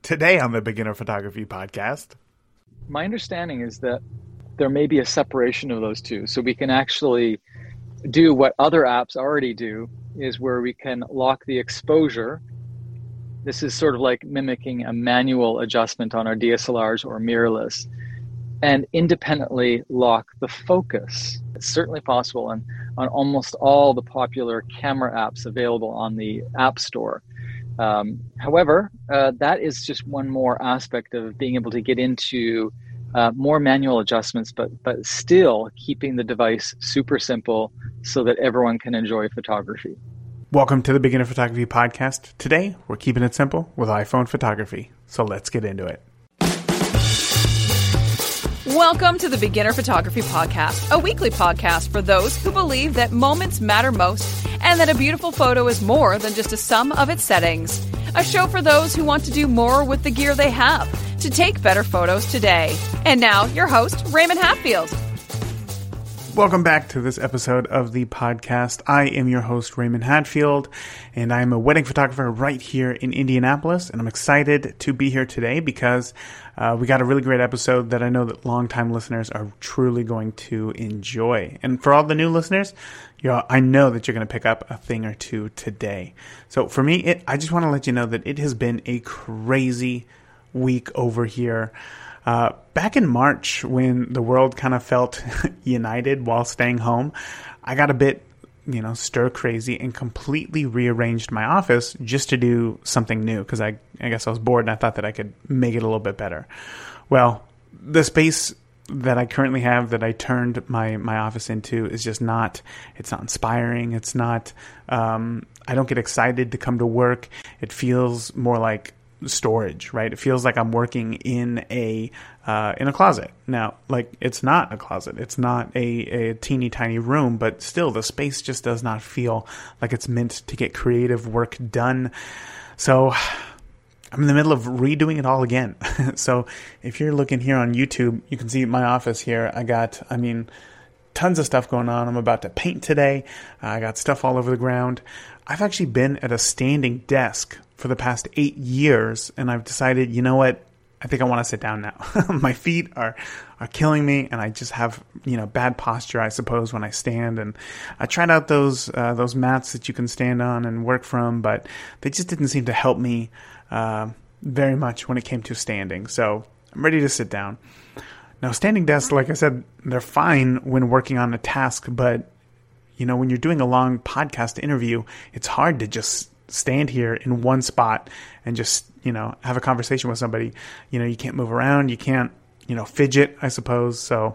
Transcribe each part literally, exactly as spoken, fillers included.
Today on the Beginner Photography Podcast. My understanding is that there may be a separation of those two. So we can actually do what other apps already do, is where we can lock the exposure. This is sort of like mimicking a manual adjustment on our D S L Rs or mirrorless, and independently lock the focus. It's certainly possible on, on almost all the popular camera apps available on the App Store. Um, however, uh, that is just one more aspect of being able to get into uh, more manual adjustments, but but still keeping the device super simple so that everyone can enjoy photography. Welcome to the Beginner Photography Podcast. Today, we're keeping it simple with iPhone photography. So let's get into it. Welcome to the Beginner Photography Podcast, a weekly podcast for those who believe that moments matter most and that a beautiful photo is more than just a sum of its settings. A show for those who want to do more with the gear they have to take better photos today. And now, your host, Raymond Hatfield. Welcome back to this episode of the podcast. I am your host, Raymond Hatfield, and I am a wedding photographer right here in Indianapolis, and I'm excited to be here today because uh, we got a really great episode that I know that longtime listeners are truly going to enjoy. And for all the new listeners, you know, I know that you're going to pick up a thing or two today. So for me, it, I just want to let you know that it has been a crazy week over here. Uh, back in March, when the world kind of felt united while staying home, I got a bit, you know, stir crazy and completely rearranged my office just to do something new because I, I guess I was bored and I thought that I could make it a little bit better. Well, the space that I currently have that I turned my, my office into is just not, it's not inspiring. It's not, um, I don't get excited to come to work. It feels more like storage, right? It feels like I'm working in a uh, in a closet. Now, like, it's not a closet. It's not a, a teeny tiny room, but still the space just does not feel like it's meant to get creative work done. So I'm in the middle of redoing it all again. So if you're looking here on YouTube, you can see my office here. I got, I mean, tons of stuff going on. I'm about to paint today. Uh, I got stuff all over the ground. I've actually been at a standing desk for the past eight years, and I've decided, you know what? I think I want to sit down now. My feet are, are killing me, and I just have, you know, bad posture, I suppose, when I stand. And I tried out those uh, those mats that you can stand on and work from, but they just didn't seem to help me uh, very much when it came to standing. So I'm ready to sit down. Now, standing desks, like I said, they're fine when working on a task, but, you know, when you're doing a long podcast interview, it's hard to just stand here in one spot and just, you know, have a conversation with somebody. You know, you can't move around. You can't, you know, fidget, I suppose. So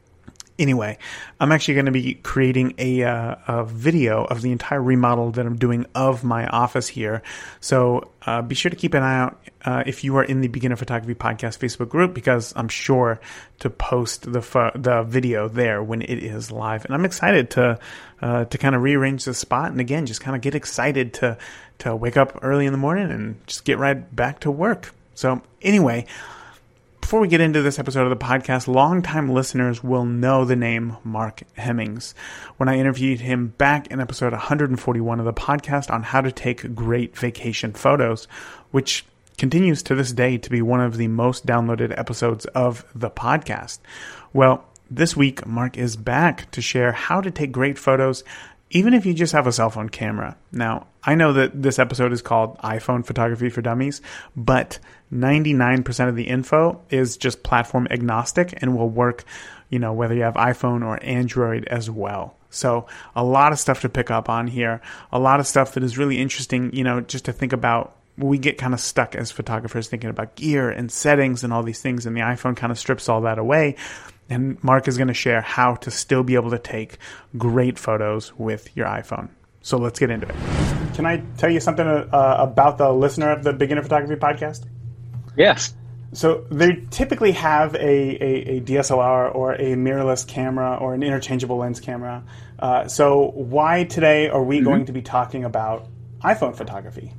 anyway, I'm actually going to be creating a, uh, a video of the entire remodel that I'm doing of my office here. So uh, be sure to keep an eye out uh, if you are in the Beginner Photography Podcast Facebook group, because I'm sure to post the fo- the video there when it is live. And I'm excited to uh, to kind of rearrange the spot, and again, just kind of get excited to to wake up early in the morning and just get right back to work. So anyway, before we get into this episode of the podcast, longtime listeners will know the name Mark Hemmings. When I interviewed him back in episode one forty-one of the podcast on how to take great vacation photos, which continues to this day to be one of the most downloaded episodes of the podcast. Well, this week, Mark is back to share how to take great photos, even if you just have a cell phone camera. Now, I know that this episode is called iPhone Photography for Dummies, but ninety-nine percent of the info is just platform agnostic and will work, you know, whether you have iPhone or Android as well. So a lot of stuff to pick up on here, a lot of stuff that is really interesting, you know, just to think about. We get kind of stuck as photographers thinking about gear and settings and all these things, and the iPhone kind of strips all that away. And Mark is going to share how to still be able to take great photos with your iPhone. So let's get into it. Can I tell you something uh, about the listener of the Beginner Photography Podcast? Yes. So they typically have a, a, a D S L R or a mirrorless camera or an interchangeable lens camera. Uh, so why today are we mm-hmm. going to be talking about iPhone photography?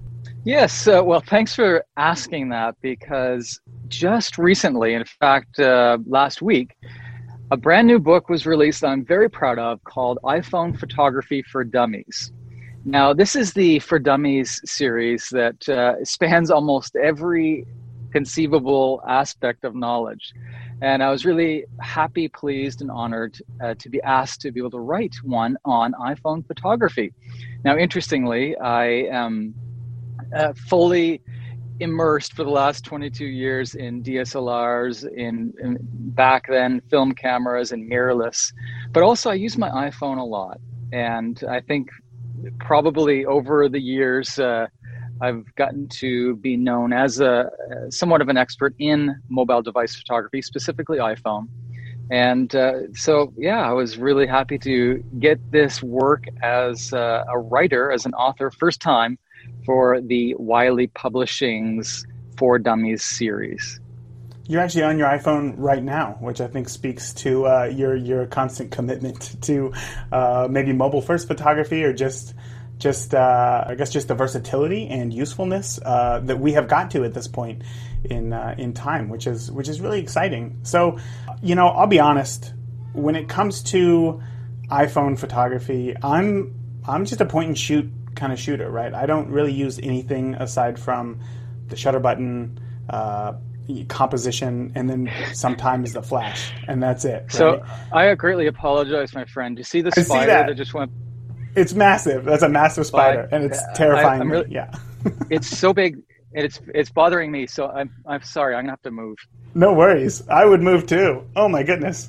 Yes, uh, well, thanks for asking that, because just recently, in fact, uh, last week, a brand new book was released that I'm very proud of called iPhone Photography for Dummies. Now, this is the For Dummies series that uh, spans almost every conceivable aspect of knowledge. And I was really happy, pleased, and honored uh, to be asked to be able to write one on iPhone photography. Now, interestingly, I am uh, fully immersed for the last twenty-two years in D S L Rs, in, in back then film cameras and mirrorless, but also I use my iPhone a lot. And I think probably over the years, uh, I've gotten to be known as a somewhat of an expert in mobile device photography, specifically iPhone. And uh, so, yeah, I was really happy to get this work as uh, a writer, as an author, first time for the Wiley Publishing's For Dummies series. You're actually on your iPhone right now, which I think speaks to uh, your your constant commitment to uh, maybe mobile first photography, or just just uh, I guess just the versatility and usefulness uh, that we have got to at this point in uh, in time, which is which is really exciting. So, you know, I'll be honest, when it comes to iPhone photography, I'm I'm just a point and shoot kind of shooter, right? I don't really use anything aside from the shutter button, uh, composition, and then sometimes the flash, and that's it. Right? So I greatly apologize, my friend. You see the I spider see that. that just went? It's massive. That's a massive spider, But, and it's uh, terrifying I, I'm me. really- Yeah. It's so big, and it's it's bothering me. So I'm I'm sorry. I'm gonna have to move. No worries. I would move too. Oh my goodness.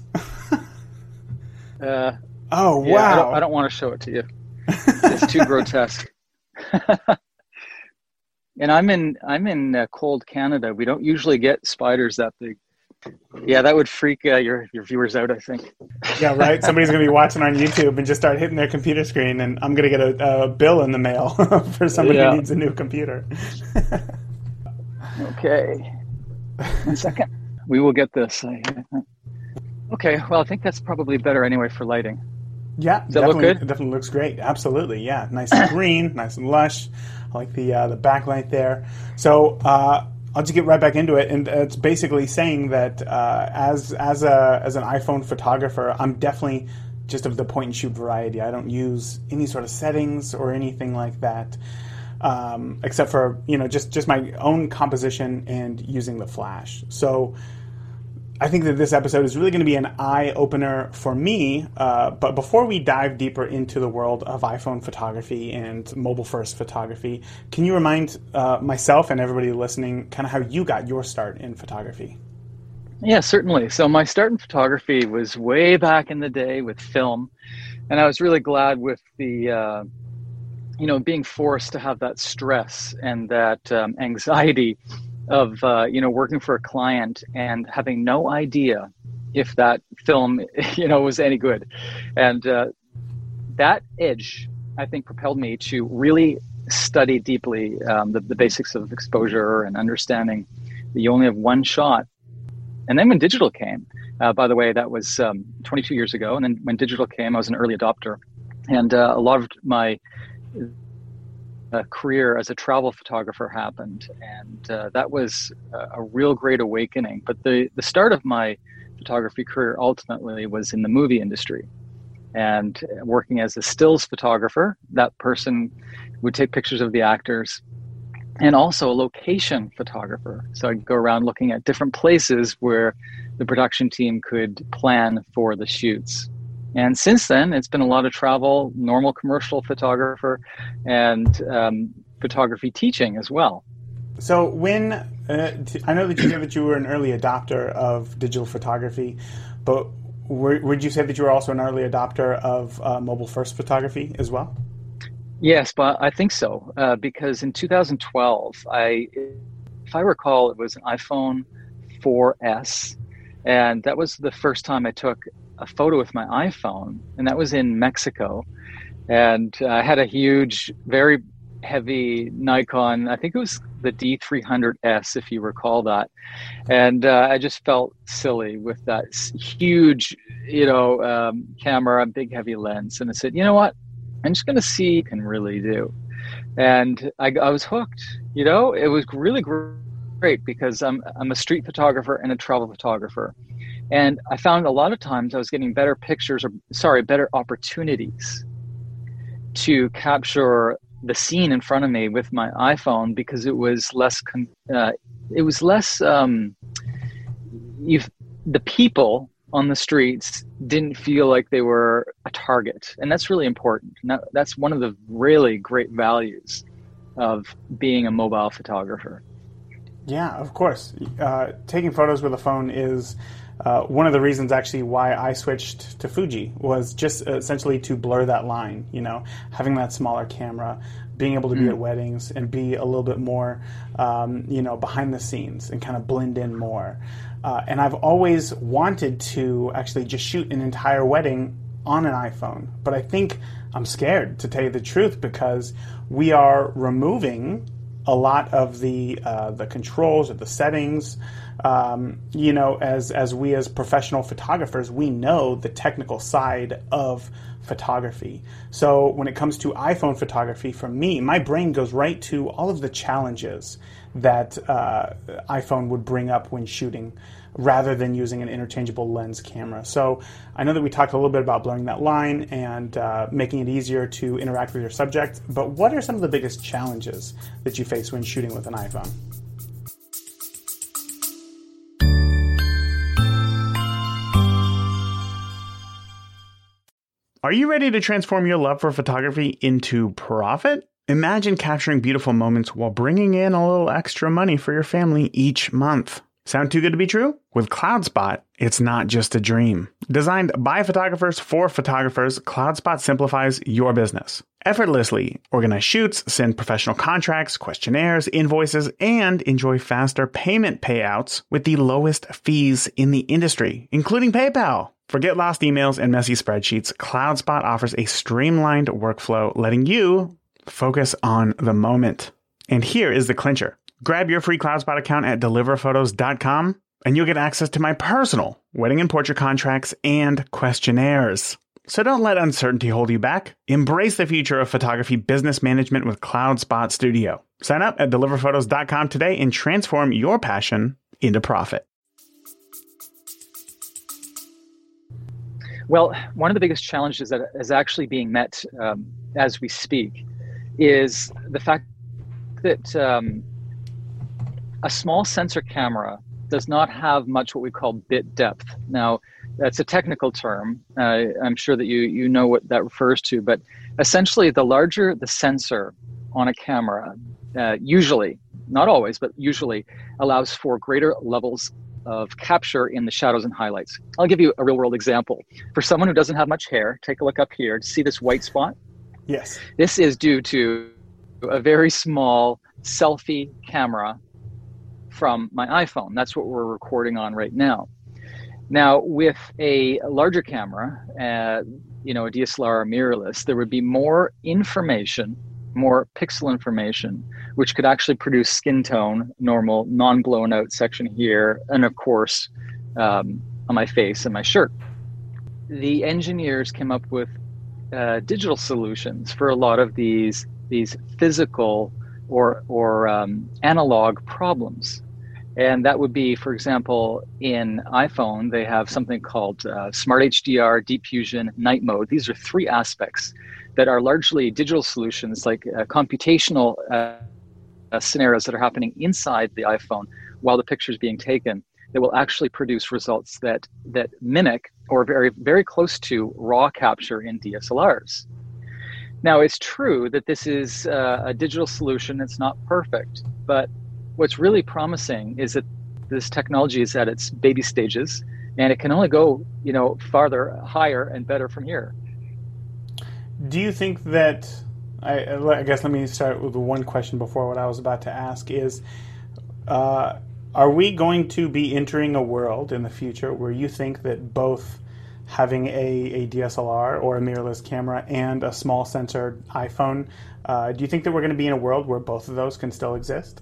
Uh, Oh yeah, wow. I don't, I don't want to show it to you. It's too grotesque. And I'm in I'm in uh, cold Canada. We don't usually get spiders that big. Yeah, that would freak uh, your your viewers out, I think. Yeah, right. Somebody's gonna be watching on YouTube and just start hitting their computer screen, and I'm gonna get a, a bill in the mail for somebody Yeah. who needs a new computer. Okay. One second. We will get this. I- Okay, well, I think that's probably better anyway for lighting. Yeah, Does that look definitely, good? it definitely looks great. Absolutely, yeah, nice and green, nice and lush. I like the uh, the backlight there. So uh, I'll just get right back into it, and it's basically saying that uh, as as a as an iPhone photographer, I'm definitely just of the point and shoot variety. I don't use any sort of settings or anything like that, um, except for you know just just my own composition and using the flash. So I think that this episode is really going to be an eye-opener for me, uh, but before we dive deeper into the world of iPhone photography and mobile-first photography, can you remind uh, myself and everybody listening kind of how you got your start in photography? Yeah, certainly. So my start in photography was way back in the day with film, and I was really glad with the, uh, you know, being forced to have that stress and that um, anxiety of uh, you know working for a client and having no idea if that film you know was any good, and uh, that edge I think propelled me to really study deeply um, the, the basics of exposure and understanding that you only have one shot. And then when digital came, uh, by the way, that was um, twenty-two years ago, and then when digital came, I was an early adopter, and uh, a lot of my Uh, career as a travel photographer happened, and uh, that was a, a real great awakening. But the the start of my photography career ultimately was in the movie industry, and working as a stills photographer. That person would take pictures of the actors, and also a location photographer. So I'd go around looking at different places where the production team could plan for the shoots. And since then, it's been a lot of travel, normal commercial photographer, and um, photography teaching as well. So when, uh, t- I know that you said that you were an early adopter of digital photography, but were, would you say that you were also an early adopter of uh, mobile first photography as well? Yes, but I think so, uh, because in two thousand twelve, I, if I recall, it was an iPhone four S, and that was the first time I took a photo with my iPhone, and that was in Mexico. And uh, I had a huge, very heavy Nikon, I think it was the D three hundred S, if you recall that. And uh, I just felt silly with that huge, you know, um, camera, big heavy lens. And I said, you know what? I'm just going to see what I can really do. And I, I was hooked, you know, it was really great because I'm, I'm a street photographer and a travel photographer. And I found a lot of times I was getting better pictures, or sorry, better opportunities to capture the scene in front of me with my iPhone because it was less, con- uh, it was less, um, you've, the people on the streets didn't feel like they were a target. And that's really important. Now, that's one of the really great values of being a mobile photographer. Yeah, of course. Uh, taking photos with a phone is uh, one of the reasons actually why I switched to Fuji, was just essentially to blur that line, you know, having that smaller camera, being able to be mm. at weddings and be a little bit more, um, you know, behind the scenes and kind of blend in more. Uh, and I've always wanted to actually just shoot an entire wedding on an iPhone, but I think I'm scared, to tell you the truth, because we are removing a lot of the uh, the controls or the settings. Um, you know, as as we as professional photographers, we know the technical side of photography. So when it comes to iPhone photography, for me, my brain goes right to all of the challenges that uh, iPhone would bring up when shooting, rather than using an interchangeable lens camera. So I know that we talked a little bit about blurring that line and uh, making it easier to interact with your subject, but what are some of the biggest challenges that you face when shooting with an iPhone? Are you ready to transform your love for photography into profit? Imagine capturing beautiful moments while bringing in a little extra money for your family each month. Sound too good to be true? With CloudSpot, it's not just a dream. Designed by photographers for photographers, CloudSpot simplifies your business. Effortlessly organize shoots, send professional contracts, questionnaires, invoices, and enjoy faster payment payouts with the lowest fees in the industry, including PayPal. Forget lost emails and messy spreadsheets. CloudSpot offers a streamlined workflow, letting you focus on the moment. And here is the clincher. Grab your free CloudSpot account at deliver photos dot com, and you'll get access to my personal wedding and portrait contracts and questionnaires. So don't let uncertainty hold you back. Embrace the future of photography business management with CloudSpot Studio. Sign up at deliver photos dot com today and transform your passion into profit. Well, one of the biggest challenges that is actually being met um, as we speak is the fact that um, a small sensor camera does not have much what we call bit depth. Now, that's a technical term. Uh, I'm sure that you you know what that refers to, but essentially the larger the sensor on a camera, uh, usually, not always, but usually allows for greater levels of capture in the shadows and highlights. I'll give you a real world example. For someone who doesn't have much hair, take a look up here. See this white spot? Yes. This is due to a very small selfie camera from my iPhone. That's what we're recording on right now. Now, with a larger camera, uh, you know, a D S L R or mirrorless, there would be more information, more pixel information, which could actually produce skin tone, normal, non-blown out section here, and of course, um, on my face and my shirt. The engineers came up with uh, digital solutions for a lot of these these physical or or um, analog problems. And that would be, for example, in iPhone, they have something called uh, Smart H D R, Deep Fusion, Night Mode. These are three aspects that are largely digital solutions, like uh, computational uh, uh, scenarios that are happening inside the iPhone while the picture is being taken, that will actually produce results that that mimic or very, very close to raw capture in D S L Rs. Now, it's true that this is uh, a digital solution. It's not perfect, but what's really promising is that this technology is at its baby stages, and it can only go, you know, farther, higher, and better from here. Do you think that, I, I guess let me start with the one question before what I was about to ask is, uh, are we going to be entering a world in the future where you think that both having a, a D S L R or a mirrorless camera and a small sensor iPhone, uh, do you think that we're going to be in a world where both of those can still exist?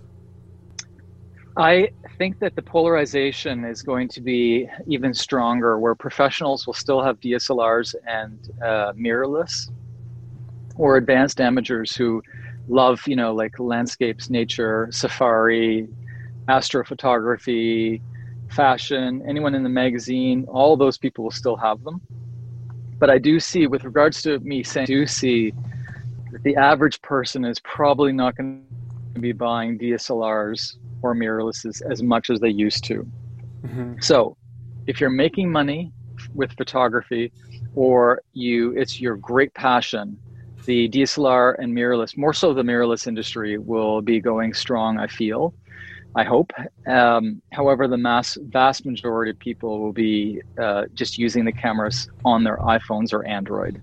I think that the polarization is going to be even stronger, where professionals will still have D S L Rs and uh, mirrorless, or advanced amagers who love, you know, like landscapes, nature, safari, astrophotography, fashion, anyone in the magazine, all those people will still have them. But I do see, with regards to me saying, I do see the average person is probably not going to be buying D S L Rs or mirrorlesses as much as they used to. Mm-hmm. So if you're making money with photography, or you it's your great passion, the D S L R and mirrorless, more so the mirrorless industry, will be going strong, I feel. I hope. Um, however, the mass, vast majority of people will be uh, just using the cameras on their iPhones or Android.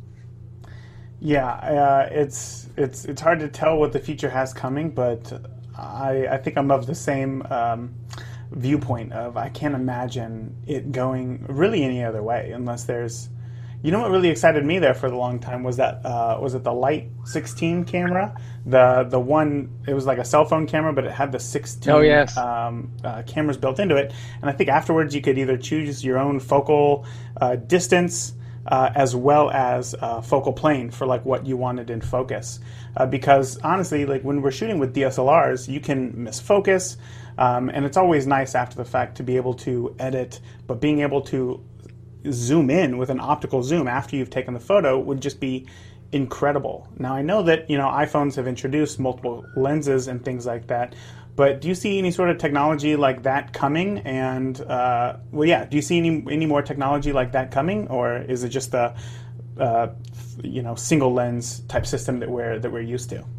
Yeah, uh, it's it's it's hard to tell what the future has coming, but I I think I'm of the same um, viewpoint of I can't imagine it going really any other way unless there's. You know what really excited me there for a long time was that uh, was it the Light sixteen camera, the the one it was like a cell phone camera, but it had the sixteen oh, yes. um, uh, cameras built into it, and I think afterwards you could either choose your own focal uh, distance uh, as well as uh, focal plane for like what you wanted in focus, uh, because honestly, like when we're shooting with D S L Rs, you can miss focus, um, and it's always nice after the fact to be able to edit, but being able to zoom in with an optical zoom after you've taken the photo would just be incredible. Now I know that, you know, iPhones have introduced multiple lenses and things like that, but do you see any sort of technology like that coming? And uh, well, yeah, do you see any any more technology like that coming, or is it just a uh, you know single lens type system that we're that we're used to?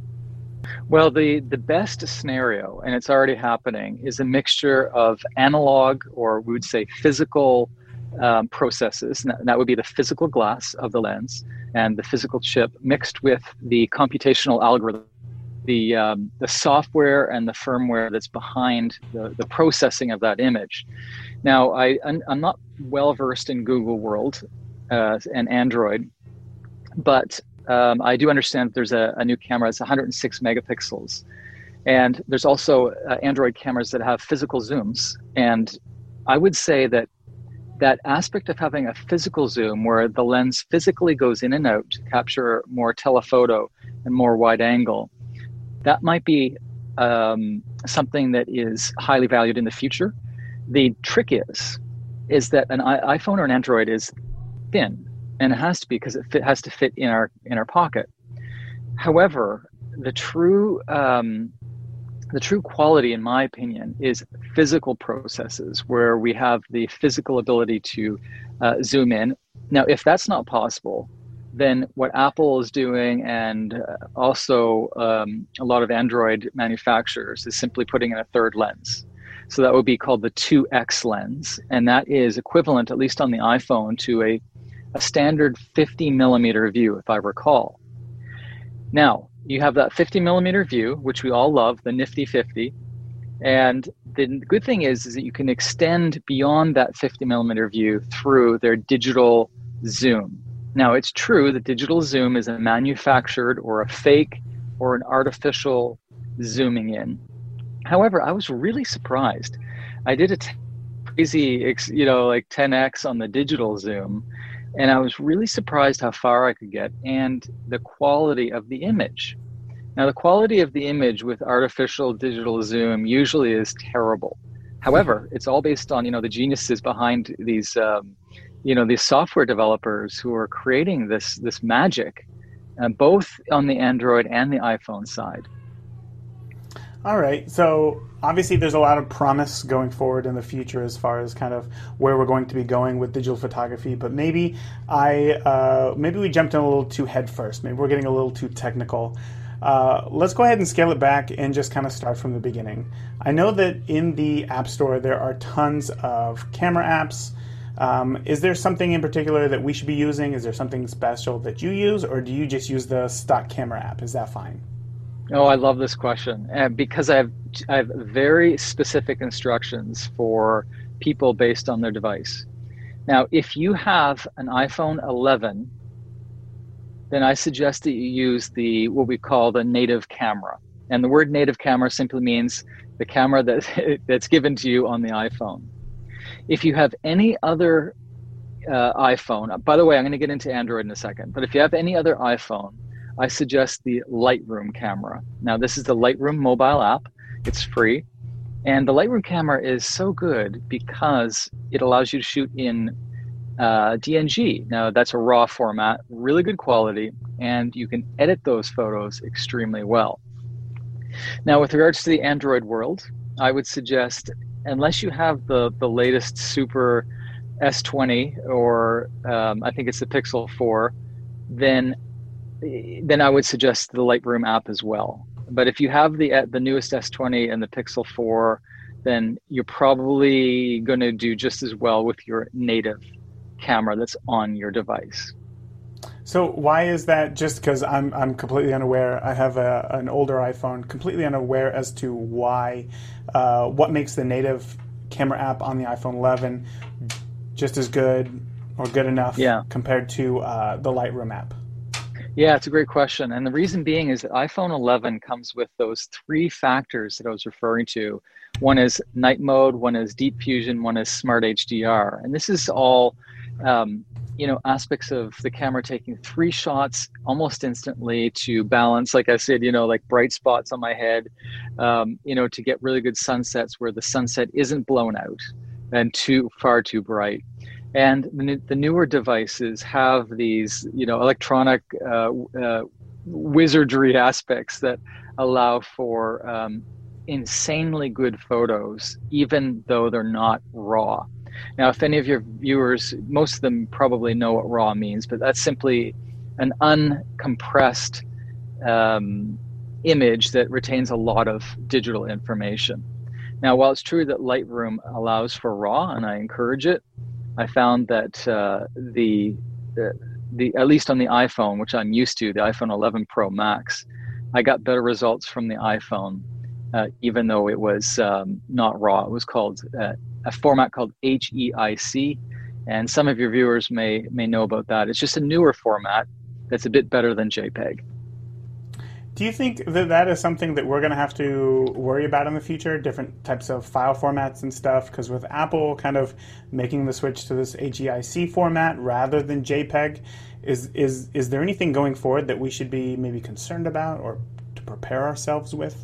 Well, the the best scenario, and it's already happening, is a mixture of analog, or we would say physical Um, processes, and that would be the physical glass of the lens and the physical chip mixed with the computational algorithm, the um, the software and the firmware that's behind the, the processing of that image. Now, I, I'm, I'm not well versed in Google World uh, and Android, but um, I do understand that there's a, a new camera that's one hundred six megapixels. And there's also uh, Android cameras that have physical zooms. And I would say that that aspect of having a physical zoom where the lens physically goes in and out to capture more telephoto and more wide angle, that might be um, something that is highly valued in the future. The trick is, is that an iPhone or an Android is thin, and it has to be because it fit, has to fit in our in our pocket. However, the true um, The true quality, in my opinion, is physical processes where we have the physical ability to uh, zoom in. Now, if that's not possible, then what Apple is doing, and uh, also um, a lot of Android manufacturers, is simply putting in a third lens. So that would be called the two X lens. And that is equivalent, at least on the iPhone, to a, a standard fifty millimeter view, if I recall. Now, you have that fifty millimeter view, which we all love, the nifty fifty. And the good thing is, is that you can extend beyond that fifty millimeter view through their digital zoom. Now, it's true that digital zoom is a manufactured or a fake or an artificial zooming in. However, I was really surprised. I did a t- crazy, you know, like ten X on the digital zoom, and I was really surprised how far I could get and the quality of the image. Now, the quality of the image with artificial digital zoom usually is terrible. However, it's all based on, you know, the geniuses behind these, um, you know, these software developers who are creating this this magic, uh, both on the Android and the iPhone side. All right. So obviously there's a lot of promise going forward in the future as far as kind of where we're going to be going with digital photography. But maybe I uh, maybe we jumped in a little too head first. Maybe we're getting a little too technical. Uh, let's go ahead and scale it back and just kind of start from the beginning. I know that in the App Store there are tons of camera apps. Um, is there something in particular that we should be using? Is there something special that you use, or do you just use the stock camera app? Is that fine? Oh, I love this question, uh, because I have I have very specific instructions for people based on their device. Now, if you have an iPhone eleven, then I suggest that you use the what we call the native camera. And the word native camera simply means the camera that that's given to you on the iPhone. If you have any other uh, iPhone, by the way, I'm going to get into Android in a second, but if you have any other iPhone, I suggest the Lightroom camera. Now, this is the Lightroom mobile app. It's free. And the Lightroom camera is so good because it allows you to shoot in uh, D N G. Now, that's a RAW format, really good quality. and you can edit those photos extremely well. Now, with regards to the Android world, I would suggest, unless you have the, the latest super S twenty or um, I think it's the Pixel four, then then I would suggest the Lightroom app as well. But if you have the the newest S twenty and the Pixel four, then you're probably going to do just as well with your native camera that's on your device. So why is that? Just because I'm I'm completely unaware. I have a, an older iPhone, completely unaware as to why, uh, what makes the native camera app on the iPhone eleven just as good or good enough yeah. compared to uh, the Lightroom app? Yeah, it's a great question. And the reason being is that iPhone eleven comes with those three factors that I was referring to. One is night mode, one is deep fusion, one is smart H D R. And this is all, um, you know, aspects of the camera taking three shots almost instantly to balance, like I said, you know, like bright spots on my head, um, you know, to get really good sunsets where the sunset isn't blown out and too far too bright. And the, the newer devices have these, you know, electronic uh, uh, wizardry aspects that allow for um, insanely good photos, even though they're not raw. Now, if any of your viewers, most of them probably know what RAW means, but that's simply an uncompressed um, image that retains a lot of digital information. Now, while it's true that Lightroom allows for RAW, and I encourage it, I found that uh, the, the the at least on the iPhone, which I'm used to, the iPhone eleven Pro Max, I got better results from the iPhone, uh, even though it was um, not RAW. It was called uh, a format called H E I C, and some of your viewers may may know about that. It's just a newer format that's a bit better than JPEG. Do you think that that is something that we're going to have to worry about in the future, different types of file formats and stuff? Because with Apple kind of making the switch to this H E I C format rather than JPEG, is is is there anything going forward that we should be maybe concerned about or to prepare ourselves with?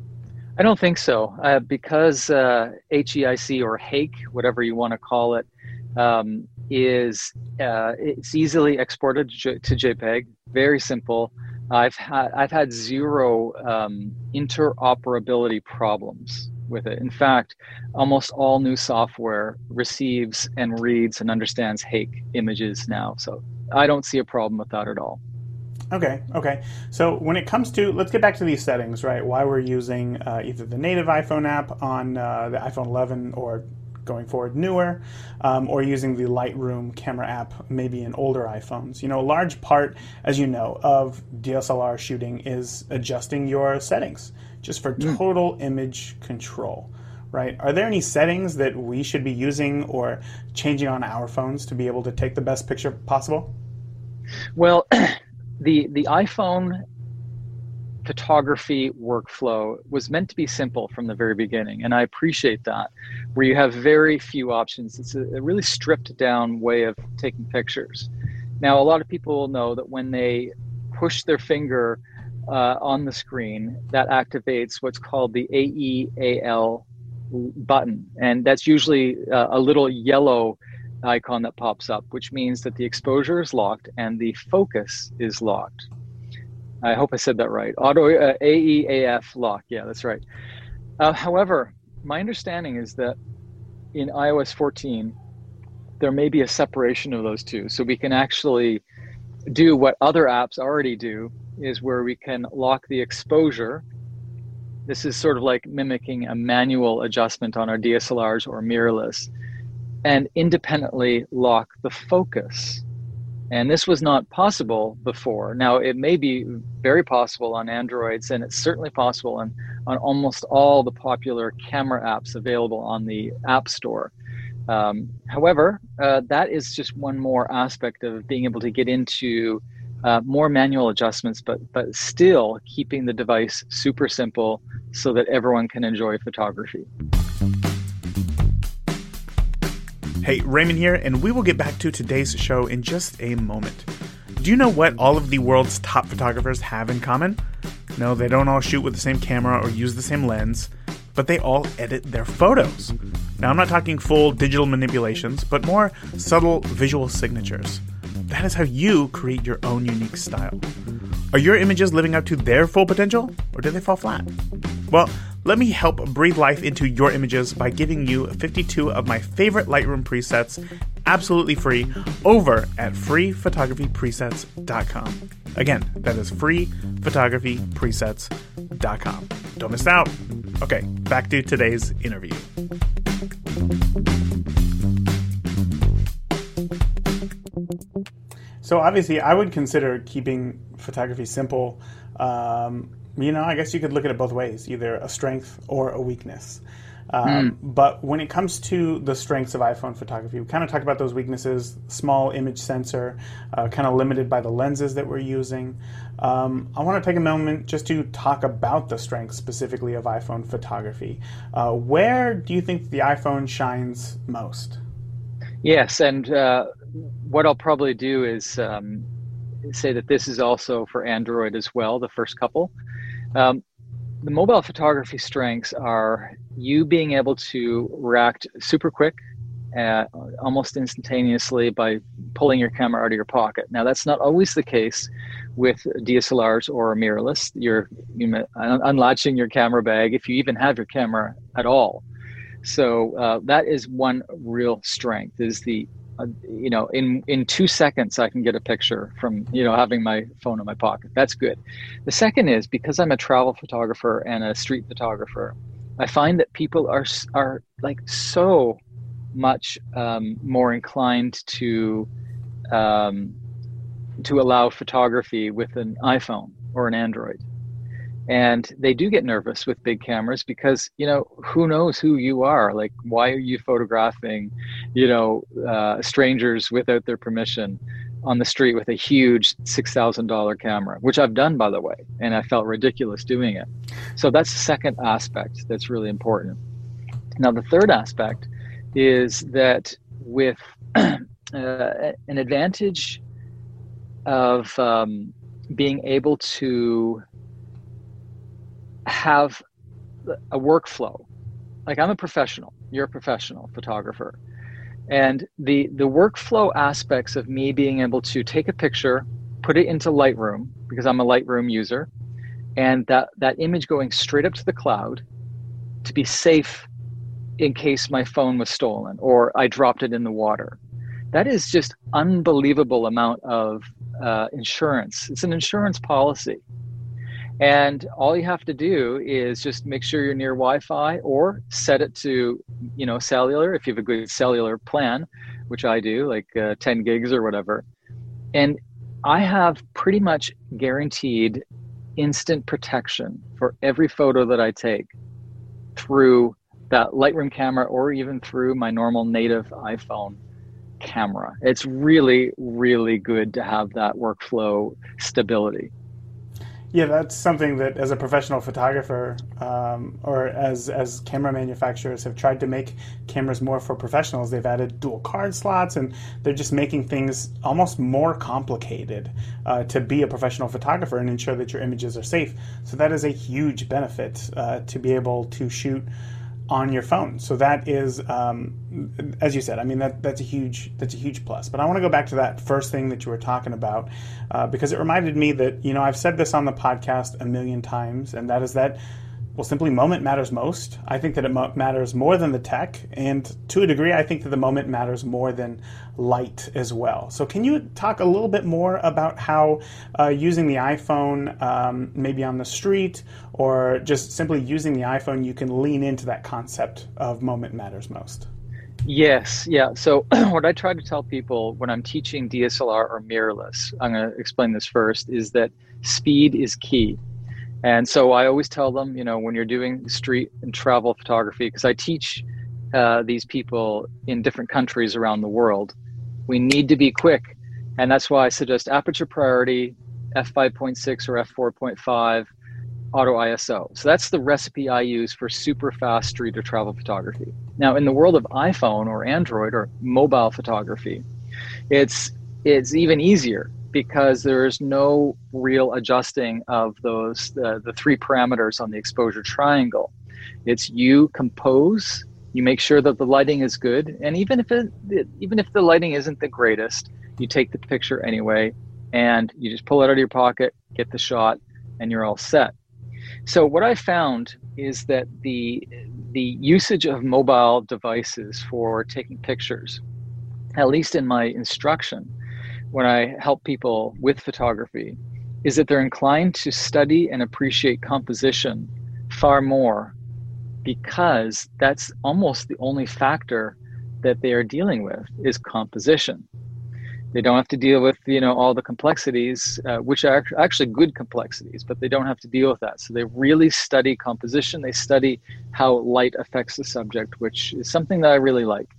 I don't think so, uh, because uh, H E I C or H E I C, whatever you want to call it, um, is uh, it's easily exported to JPEG. Very simple. I've had I've had zero um, interoperability problems with it. In fact, almost all new software receives and reads and understands H E I C images now. So I don't see a problem with that at all. Okay, okay. So when it comes to, let's get back to these settings, right? Why we're using uh, either the native iPhone app on uh, the iPhone eleven or going forward newer, um, or using the Lightroom camera app maybe in older iPhones. You know, a large part, as you know, of D S L R shooting is adjusting your settings just for total mm. image control, right? Are there any settings that we should be using or changing on our phones to be able to take the best picture possible? Well, the the iPhone photography workflow was meant to be simple from the very beginning, and I appreciate that, where you have very few options. It's a, a really stripped down way of taking pictures. Now, a lot of people will know that when they push their finger uh, on the screen, that activates what's called the A E A L button, and that's usually uh, a little yellow icon that pops up, which means that the exposure is locked and the focus is locked. I hope I said that right. Auto uh, A E A F lock. Yeah, that's right. Uh, however, my understanding is that in i O S fourteen, there may be a separation of those two. So we can actually do what other apps already do, is where we can lock the exposure. This is sort of like mimicking a manual adjustment on our D S L Rs or mirrorless, and independently lock the focus. And this was not possible before. Now, it may be very possible on Androids, and it's certainly possible on, on almost all the popular camera apps available on the App Store. Um, however, uh, that is just one more aspect of being able to get into uh, more manual adjustments, but, but still keeping the device super simple so that everyone can enjoy photography. Hey, Raymond here, and we will get back to today's show in just a moment. Do you know what all of the world's top photographers have in common? No, they don't all shoot with the same camera or use the same lens, but they all edit their photos. Now, I'm not talking full digital manipulations, but more subtle visual signatures. that is how you create your own unique style. Are your images living up to their full potential, or do they fall flat? Well, let me help breathe life into your images by giving you fifty-two of my favorite Lightroom presets absolutely free over at free photography presets dot com. Again, that is free photography presets dot com. Don't miss out. Okay, back to today's interview. So obviously, I would consider keeping photography simple. Um, you know, I guess you could look at it both ways, either a strength or a weakness. Um, mm. But when it comes to the strengths of iPhone photography, we kind of talked about those weaknesses: small image sensor, uh, kind of limited by the lenses that we're using. Um, I want to take a moment just to talk about the strengths specifically of iPhone photography. Uh, where do you think the iPhone shines most? Yes, and uh, what I'll probably do is um, say that this is also for Android as well, the first couple. Um, the mobile photography strengths are you being able to react super quick, uh, almost instantaneously by pulling your camera out of your pocket. Now, that's not always the case with D S L Rs or mirrorless. You're you know, unlatching your camera bag, if you even have your camera at all. So uh, that is one real strength, is the, uh, you know, in, in two seconds, I can get a picture from, you know, having my phone in my pocket. That's good. The second is, because I'm a travel photographer and a street photographer, I find that people are, are like so much um, more inclined to, um, to allow photography with an iPhone or an Android. And they do get nervous with big cameras because, you know, who knows who you are? Like, why are you photographing, you know, uh, strangers without their permission on the street with a huge six thousand dollars camera, which I've done, by the way, and I felt ridiculous doing it. So that's the second aspect that's really important. Now, the third aspect is that with uh, an advantage of um, being able to have a workflow. Like, I'm a professional, you're a professional photographer. And the, the workflow aspects of me being able to take a picture, put it into Lightroom, because I'm a Lightroom user, and that, that image going straight up to the cloud to be safe in case my phone was stolen or I dropped it in the water. That is just unbelievable amount of uh, insurance. It's an insurance policy. And all you have to do is just make sure you're near Wi-Fi, or set it to, you know, cellular, if you have a good cellular plan, which I do, like uh, ten gigs or whatever. And I have pretty much guaranteed instant protection for every photo that I take through that Lightroom camera, or even through my normal native iPhone camera. It's really, really good to have that workflow stability. Yeah, that's something that, as a professional photographer, um, or as as camera manufacturers have tried to make cameras more for professionals. They've added dual card slots, and they're just making things almost more complicated uh, to be a professional photographer and ensure that your images are safe. So that is a huge benefit uh, to be able to shoot on your phone. So that is, um, as you said, I mean, that that's a huge that's a huge plus. But I want to go back to that first thing that you were talking about, uh, because it reminded me that, you know, I've said this on the podcast a million times, and that is that, well, simply moment matters most. I think that it mo- matters more than the tech, and to a degree, I think that the moment matters more than light as well. So can you talk a little bit more about how uh, using the iPhone, um, maybe on the street, or just simply using the iPhone, you can lean into that concept of moment matters most? Yes, yeah. So what I try to tell people when I'm teaching D S L R or mirrorless, I'm going to explain this first, is that speed is key. And so I always tell them, you know, when you're doing street and travel photography, because I teach uh, these people in different countries around the world, we need to be quick. And that's why I suggest aperture priority, f five point six or f four point five, auto I S O. So that's the recipe I use for super fast street or travel photography. Now, in the world of iPhone or Android or mobile photography, it's it's even easier, because there's no real adjusting of those, uh, the three parameters on the exposure triangle. It's you compose, you make sure that the lighting is good, and even if it, even if the lighting isn't the greatest, you take the picture anyway, and you just pull it out of your pocket, get the shot, and you're all set. So what I found is that the the usage of mobile devices for taking pictures, at least in my instruction, when I help people with photography, is that they're inclined to study and appreciate composition far more, because that's almost the only factor that they are dealing with is composition. They don't have to deal with, you know, all the complexities, uh, which are actually good complexities, but they don't have to deal with that. So they really study composition. They study how light affects the subject, which is something that I really like.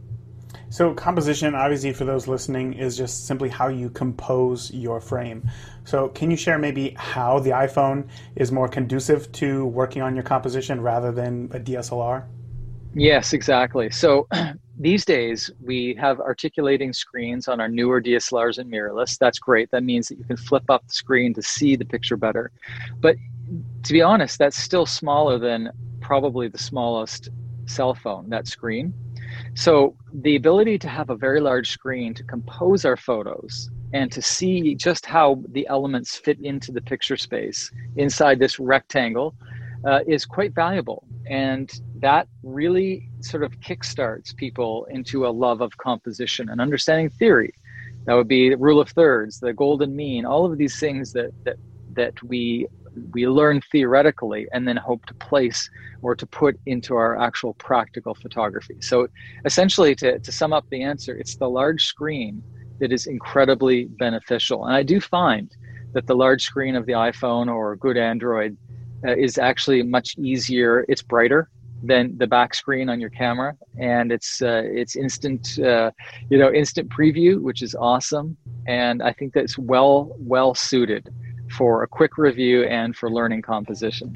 So composition, obviously for those listening, is just simply how you compose your frame. So can you share maybe how the iPhone is more conducive to working on your composition rather than a D S L R? Yes, exactly. So these days we have articulating screens on our newer D S L Rs and mirrorless. That's great. That means that you can flip up the screen to see the picture better. But to be honest, that's still smaller than probably the smallest cell phone, that screen. So the ability to have a very large screen to compose our photos and to see just how the elements fit into the picture space inside this rectangle uh, is quite valuable. And that really sort of kickstarts people into a love of composition and understanding theory. That would be the rule of thirds, the golden mean, all of these things that that that we we learn theoretically and then hope to place or to put into our actual practical photography. So essentially, to, to sum up the answer, it's the large screen that is incredibly beneficial. And I do find that the large screen of the iPhone or good Android uh, is actually much easier. It's brighter than the back screen on your camera, and it's uh, it's instant, uh, you know, instant preview, which is awesome. And I think that's well well suited for a quick review and for learning composition.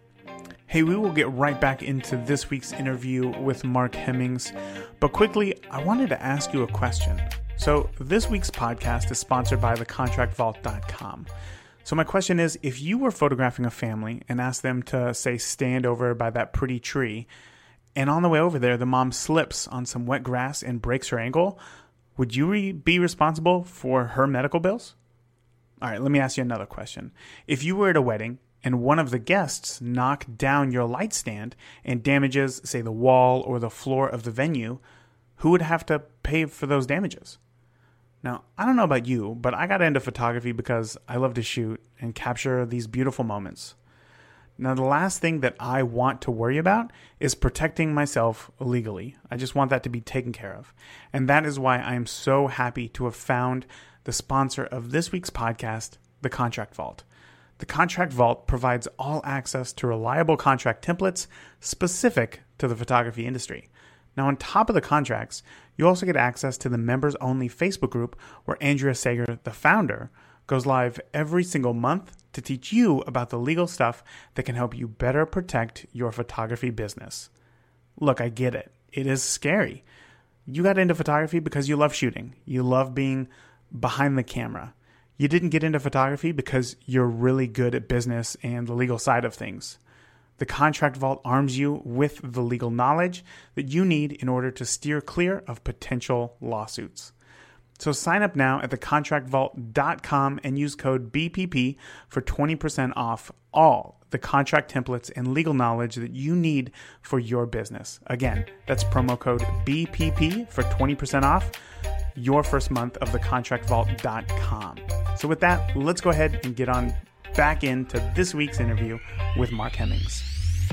Hey, we will get right back into this week's interview with Mark Hemmings, but quickly, I wanted to ask you a question. So this week's podcast is sponsored by the contract vault dot com. So my question is, if you were photographing a family and asked them to, say, stand over by that pretty tree, and on the way over there, the mom slips on some wet grass and breaks her ankle, would you re- be responsible for her medical bills? All right, let me ask you another question. If you were at a wedding and one of the guests knocked down your light stand and damages, say, the wall or the floor of the venue, who would have to pay for those damages? Now, I don't know about you, but I got into photography because I love to shoot and capture these beautiful moments. Now, the last thing that I want to worry about is protecting myself legally. I just want that to be taken care of. And that is why I am so happy to have found the sponsor of this week's podcast, the Contract Vault. The Contract Vault provides all access to reliable contract templates specific to the photography industry. Now, on top of the contracts, you also get access to the members-only Facebook group where Andrea Sager, the founder, goes live every single month to teach you about the legal stuff that can help you better protect your photography business. Look, I get it. It is scary. You got into photography because you love shooting. You love being behind the camera. You didn't get into photography because you're really good at business and the legal side of things. The Contract Vault arms you with the legal knowledge that you need in order to steer clear of potential lawsuits. So sign up now at the contract vault dot com and use code B P P for twenty percent off all the contract templates and legal knowledge that you need for your business. Again, that's promo code B P P for twenty percent off your first month of the contract vault dot com. So with that, let's go ahead and get on back into this week's interview with Mark Hemmings.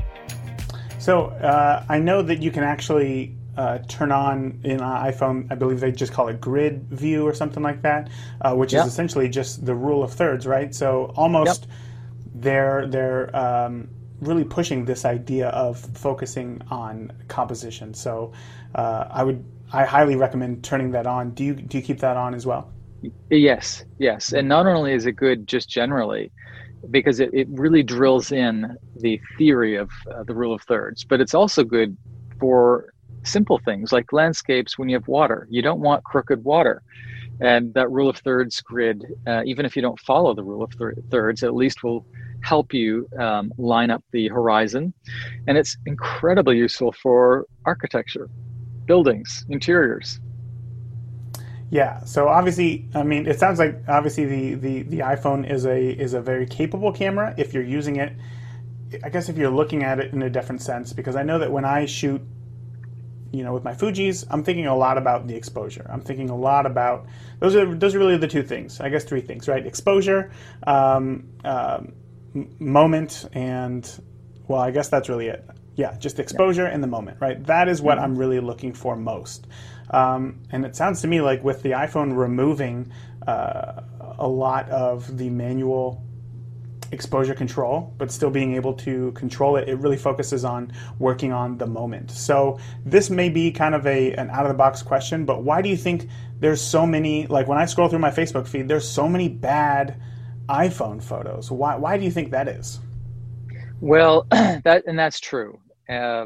So uh, I know that you can actually uh, turn on in an iPhone, I believe they just call it grid view or something like that, uh, which yep. is essentially just the rule of thirds, right? So almost yep. they're they're um, really pushing this idea of focusing on composition. So uh, I would I highly recommend turning that on. Do you do you keep that on as well? Yes, yes, and not only is it good just generally, because it, it really drills in the theory of uh, the rule of thirds, but it's also good for simple things like landscapes when you have water. You don't want crooked water. And that rule of thirds grid, uh, even if you don't follow the rule of thir- thirds, at least will help you um, line up the horizon. And it's incredibly useful for architecture, buildings, interiors. Yeah. So obviously, I mean, it sounds like obviously the, the, the iPhone is a is a very capable camera if you're using it. I guess if you're looking at it in a different sense, because I know that when I shoot, you know, with my Fujis, I'm thinking a lot about the exposure. I'm thinking a lot about those are those are really the two things. I guess three things, right? Exposure, um, um, moment, and well, I guess that's really it. Yeah, just exposure yeah. and the moment, right? That is what mm-hmm. I'm really looking for most. Um, and it sounds to me like with the iPhone removing uh, a lot of the manual exposure control, but still being able to control it, it really focuses on working on the moment. So this may be kind of a an out-of-the-box question, but why do you think there's so many, like when I scroll through my Facebook feed, there's so many bad iPhone photos? Why, why do you think that is? Well, that and that's true. Uh,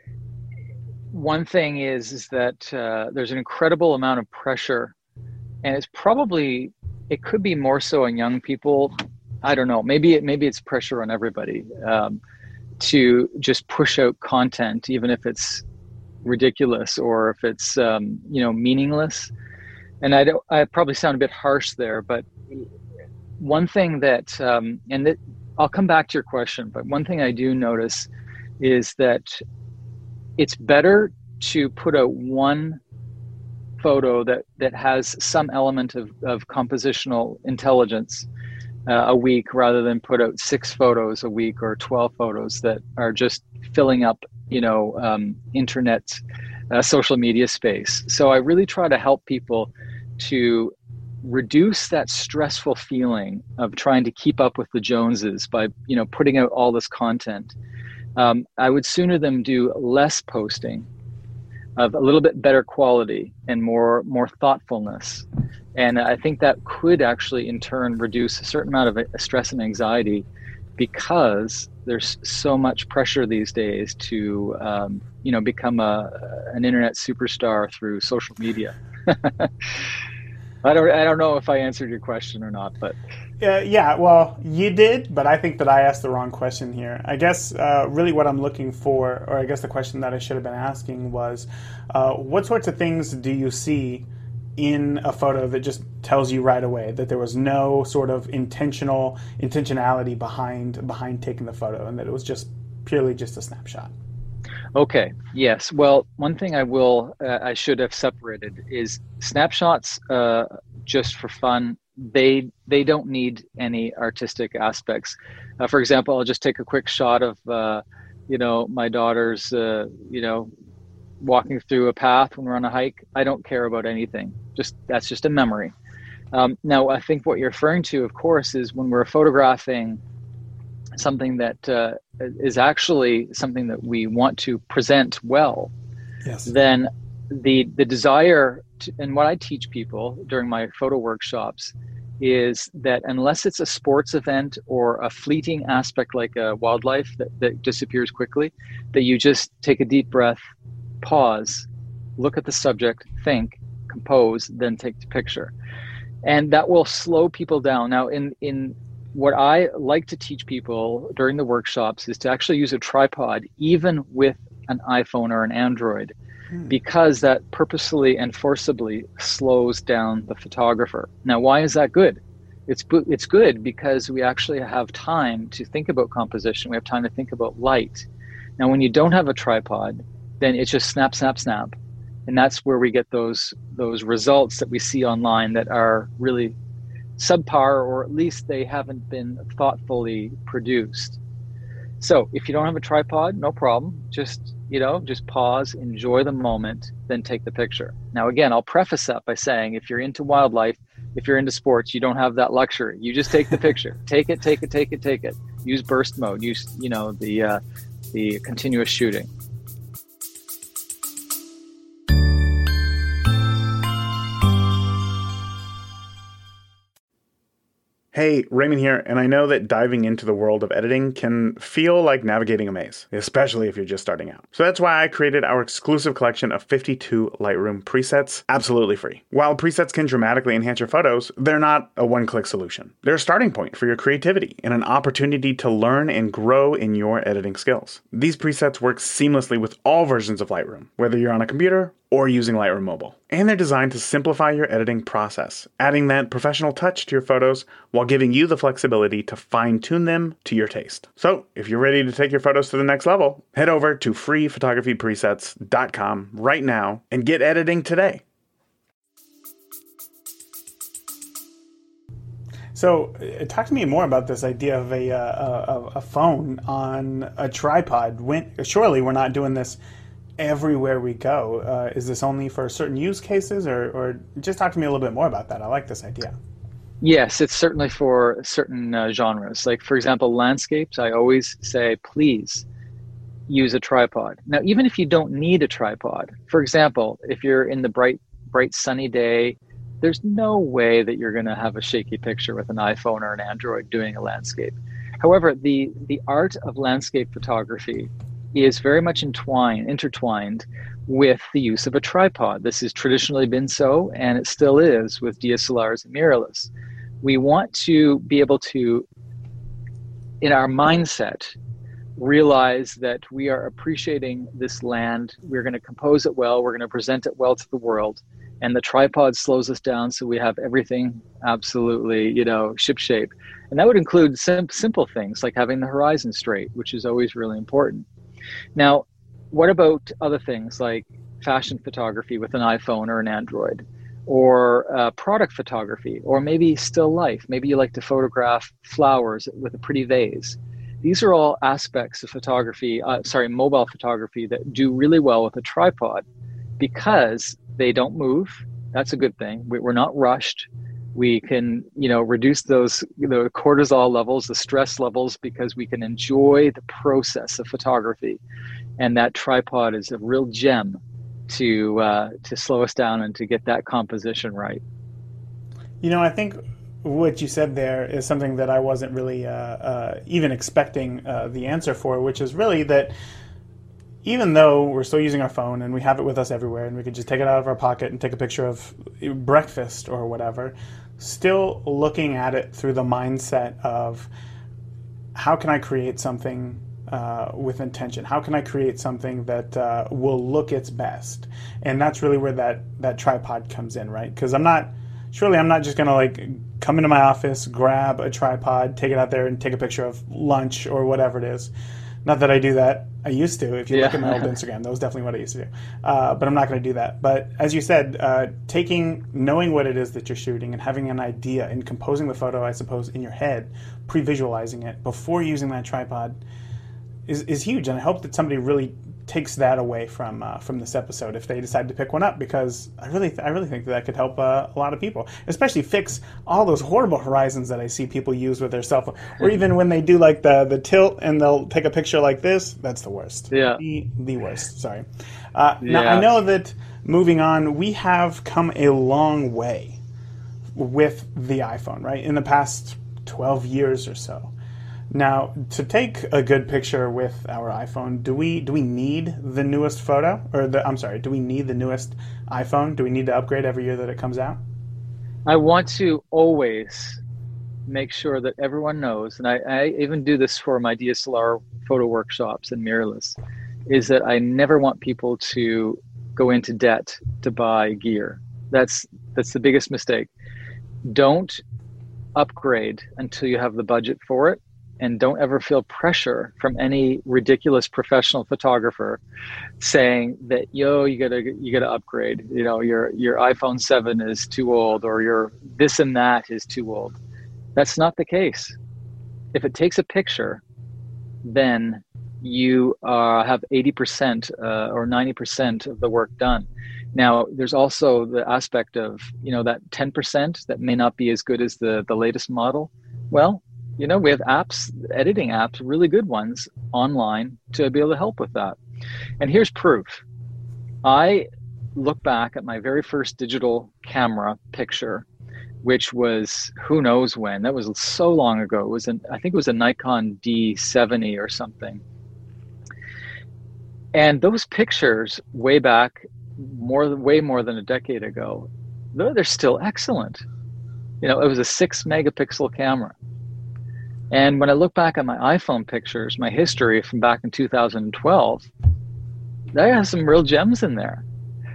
one thing is, is that uh, there's an incredible amount of pressure, and it's probably, it could be more so on young people. I don't know, maybe it, maybe it's pressure on everybody um, to just push out content, even if it's ridiculous or if it's, um, you know, meaningless. And I don't, I probably sound a bit harsh there, but one thing that, um, and that, I'll come back to your question, but one thing I do notice is that it's better to put out one photo that, that has some element of, of compositional intelligence uh, a week rather than put out six photos a week or twelve photos that are just filling up, you know, um, internet, uh, social media space. So I really try to help people to reduce that stressful feeling of trying to keep up with the Joneses by, you know, putting out all this content. Um, I would sooner them do less posting of a little bit better quality and more more thoughtfulness. And I think that could actually in turn reduce a certain amount of stress and anxiety, because there's so much pressure these days to, um, you know, become a an internet superstar through social media. I don't I don't know if I answered your question or not, but uh, yeah, well, you did, but I think that I asked the wrong question here. I guess uh, really what I'm looking for, or I guess the question that I should have been asking was, uh, what sorts of things do you see in a photo that just tells you right away that there was no sort of intentional intentionality behind behind taking the photo, and that it was just purely just a snapshot? Okay. Yes. Well, one thing I will, uh, I should have separated is snapshots, uh, just for fun. They, they don't need any artistic aspects. Uh, for example, I'll just take a quick shot of, uh, you know, my daughter's, uh, you know, walking through a path when we're on a hike. I don't care about anything. Just, that's just a memory. Um, now, I think what you're referring to, of course, is when we're photographing something that uh, is actually something that we want to present well, yes. Then the the desire, to, and what I teach people during my photo workshops is that unless it's a sports event or a fleeting aspect like a wildlife that, that disappears quickly, that you just take a deep breath, pause, look at the subject, think, compose, then take the picture. And that will slow people down. Now, in in what I like to teach people during the workshops is to actually use a tripod, even with an iPhone or an Android, hmm. because that purposefully and forcibly slows down the photographer. Now, why is that good? It's it's good because we actually have time to think about composition. We have time to think about light. Now, when you don't have a tripod, then it's just snap, snap, snap. And that's where we get those those results that we see online that are really subpar, or at least they haven't been thoughtfully produced. So if you don't have a tripod, no problem. Just, you know, just pause, enjoy the moment, then take the picture. Now, again, I'll preface that by saying if you're into wildlife, if you're into sports, you don't have that luxury. You just take the picture. Take it, take it, take it, take it. Use burst mode. Use, you know, the uh, the continuous shooting. Hey, Raymond here, and I know that diving into the world of editing can feel like navigating a maze, especially if you're just starting out. So that's why I created our exclusive collection of fifty-two Lightroom presets absolutely free. While presets can dramatically enhance your photos, they're not a one-click solution. They're a starting point for your creativity and an opportunity to learn and grow in your editing skills. These presets work seamlessly with all versions of Lightroom, whether you're on a computer or using Lightroom Mobile. And they're designed to simplify your editing process, adding that professional touch to your photos while giving you the flexibility to fine-tune them to your taste. So, if you're ready to take your photos to the next level, head over to free photography presets dot com right now and get editing today. So, uh, talk to me more about this idea of a, uh, a, a phone on a tripod. When, surely we're not doing this everywhere we go. Uh, is this only for certain use cases, or, or just talk to me a little bit more about that? I like this idea. Yes, it's certainly for certain uh, genres. Like, for example, landscapes, I always say, please use a tripod. Now, even if you don't need a tripod, for example, if you're in the bright, bright sunny day, there's no way that you're going to have a shaky picture with an iPhone or an Android doing a landscape. However, the, the art of landscape photography is very much entwined, intertwined with the use of a tripod. This has traditionally been so, and it still is with D S L Rs and mirrorless. We want to be able to, in our mindset, realize that we are appreciating this land, we're going to compose it well, we're going to present it well to the world, and the tripod slows us down so we have everything absolutely, you know, shipshape. And that would include sim- simple things like having the horizon straight, which is always really important. Now, what about other things like fashion photography with an iPhone or an Android, or uh, product photography, or maybe still life? Maybe you like to photograph flowers with a pretty vase. These are all aspects of photography, uh, sorry, mobile photography that do really well with a tripod because they don't move. That's a good thing. We, we're not rushed. We can, you know, reduce those, you know, cortisol levels, the stress levels, because we can enjoy the process of photography. And that tripod is a real gem to uh, to slow us down and to get that composition right. You know, I think what you said there is something that I wasn't really uh, uh, even expecting uh, the answer for, which is really that even though we're still using our phone and we have it with us everywhere and we could just take it out of our pocket and take a picture of breakfast or whatever, still looking at it through the mindset of how can I create something uh, with intention? How can I create something that uh, will look its best? And that's really where that, that tripod comes in, right? Because I'm not, surely I'm not just going to like come into my office, grab a tripod, take it out there and take a picture of lunch or whatever it is. Not that I do that. I used to. If you yeah. look at my old Instagram, that was definitely what I used to do. Uh, but I'm not going to do that. But as you said, uh, taking, knowing what it is that you're shooting and having an idea and composing the photo, I suppose, in your head, pre-visualizing it before using that tripod is, is huge. And I hope that somebody really takes that away from uh, from this episode if they decide to pick one up, because I really th- I really think that, that could help uh, a lot of people, especially fix all those horrible horizons that I see people use with their cell phone, or even when they do like the the tilt and they'll take a picture like this. That's the worst. Yeah, the, the worst. Sorry. Uh, yeah. Now I know that moving on, we have come a long way with the iPhone, right? In the past twelve years or so. Now, to take a good picture with our iPhone, do we do we need the newest photo? Or the I'm sorry, do we need the newest iPhone? Do we need to upgrade every year that it comes out? I want to always make sure that everyone knows, and I, I even do this for my D S L R photo workshops and mirrorless, is that I never want people to go into debt to buy gear. That's that's the biggest mistake. Don't upgrade until you have the budget for it. And don't ever feel pressure from any ridiculous professional photographer saying that, yo, you gotta you gotta upgrade. You know, your your iPhone seven is too old, or your this and that is too old. That's not the case. If it takes a picture, then you uh, have eighty percent uh, or ninety percent of the work done. Now, there's also the aspect of, you know, that ten percent that may not be as good as the the latest model. Well, you know, we have apps, editing apps, really good ones online to be able to help with that. And here's proof. I look back at my very first digital camera picture, which was who knows when. That was so long ago. It was an, I think it was a Nikon D seventy or something. And those pictures way back, more way more than a decade ago, they're, they're still excellent. You know, it was a six megapixel camera. And when I look back at my iPhone pictures, my history from back in two thousand twelve, that has some real gems in there.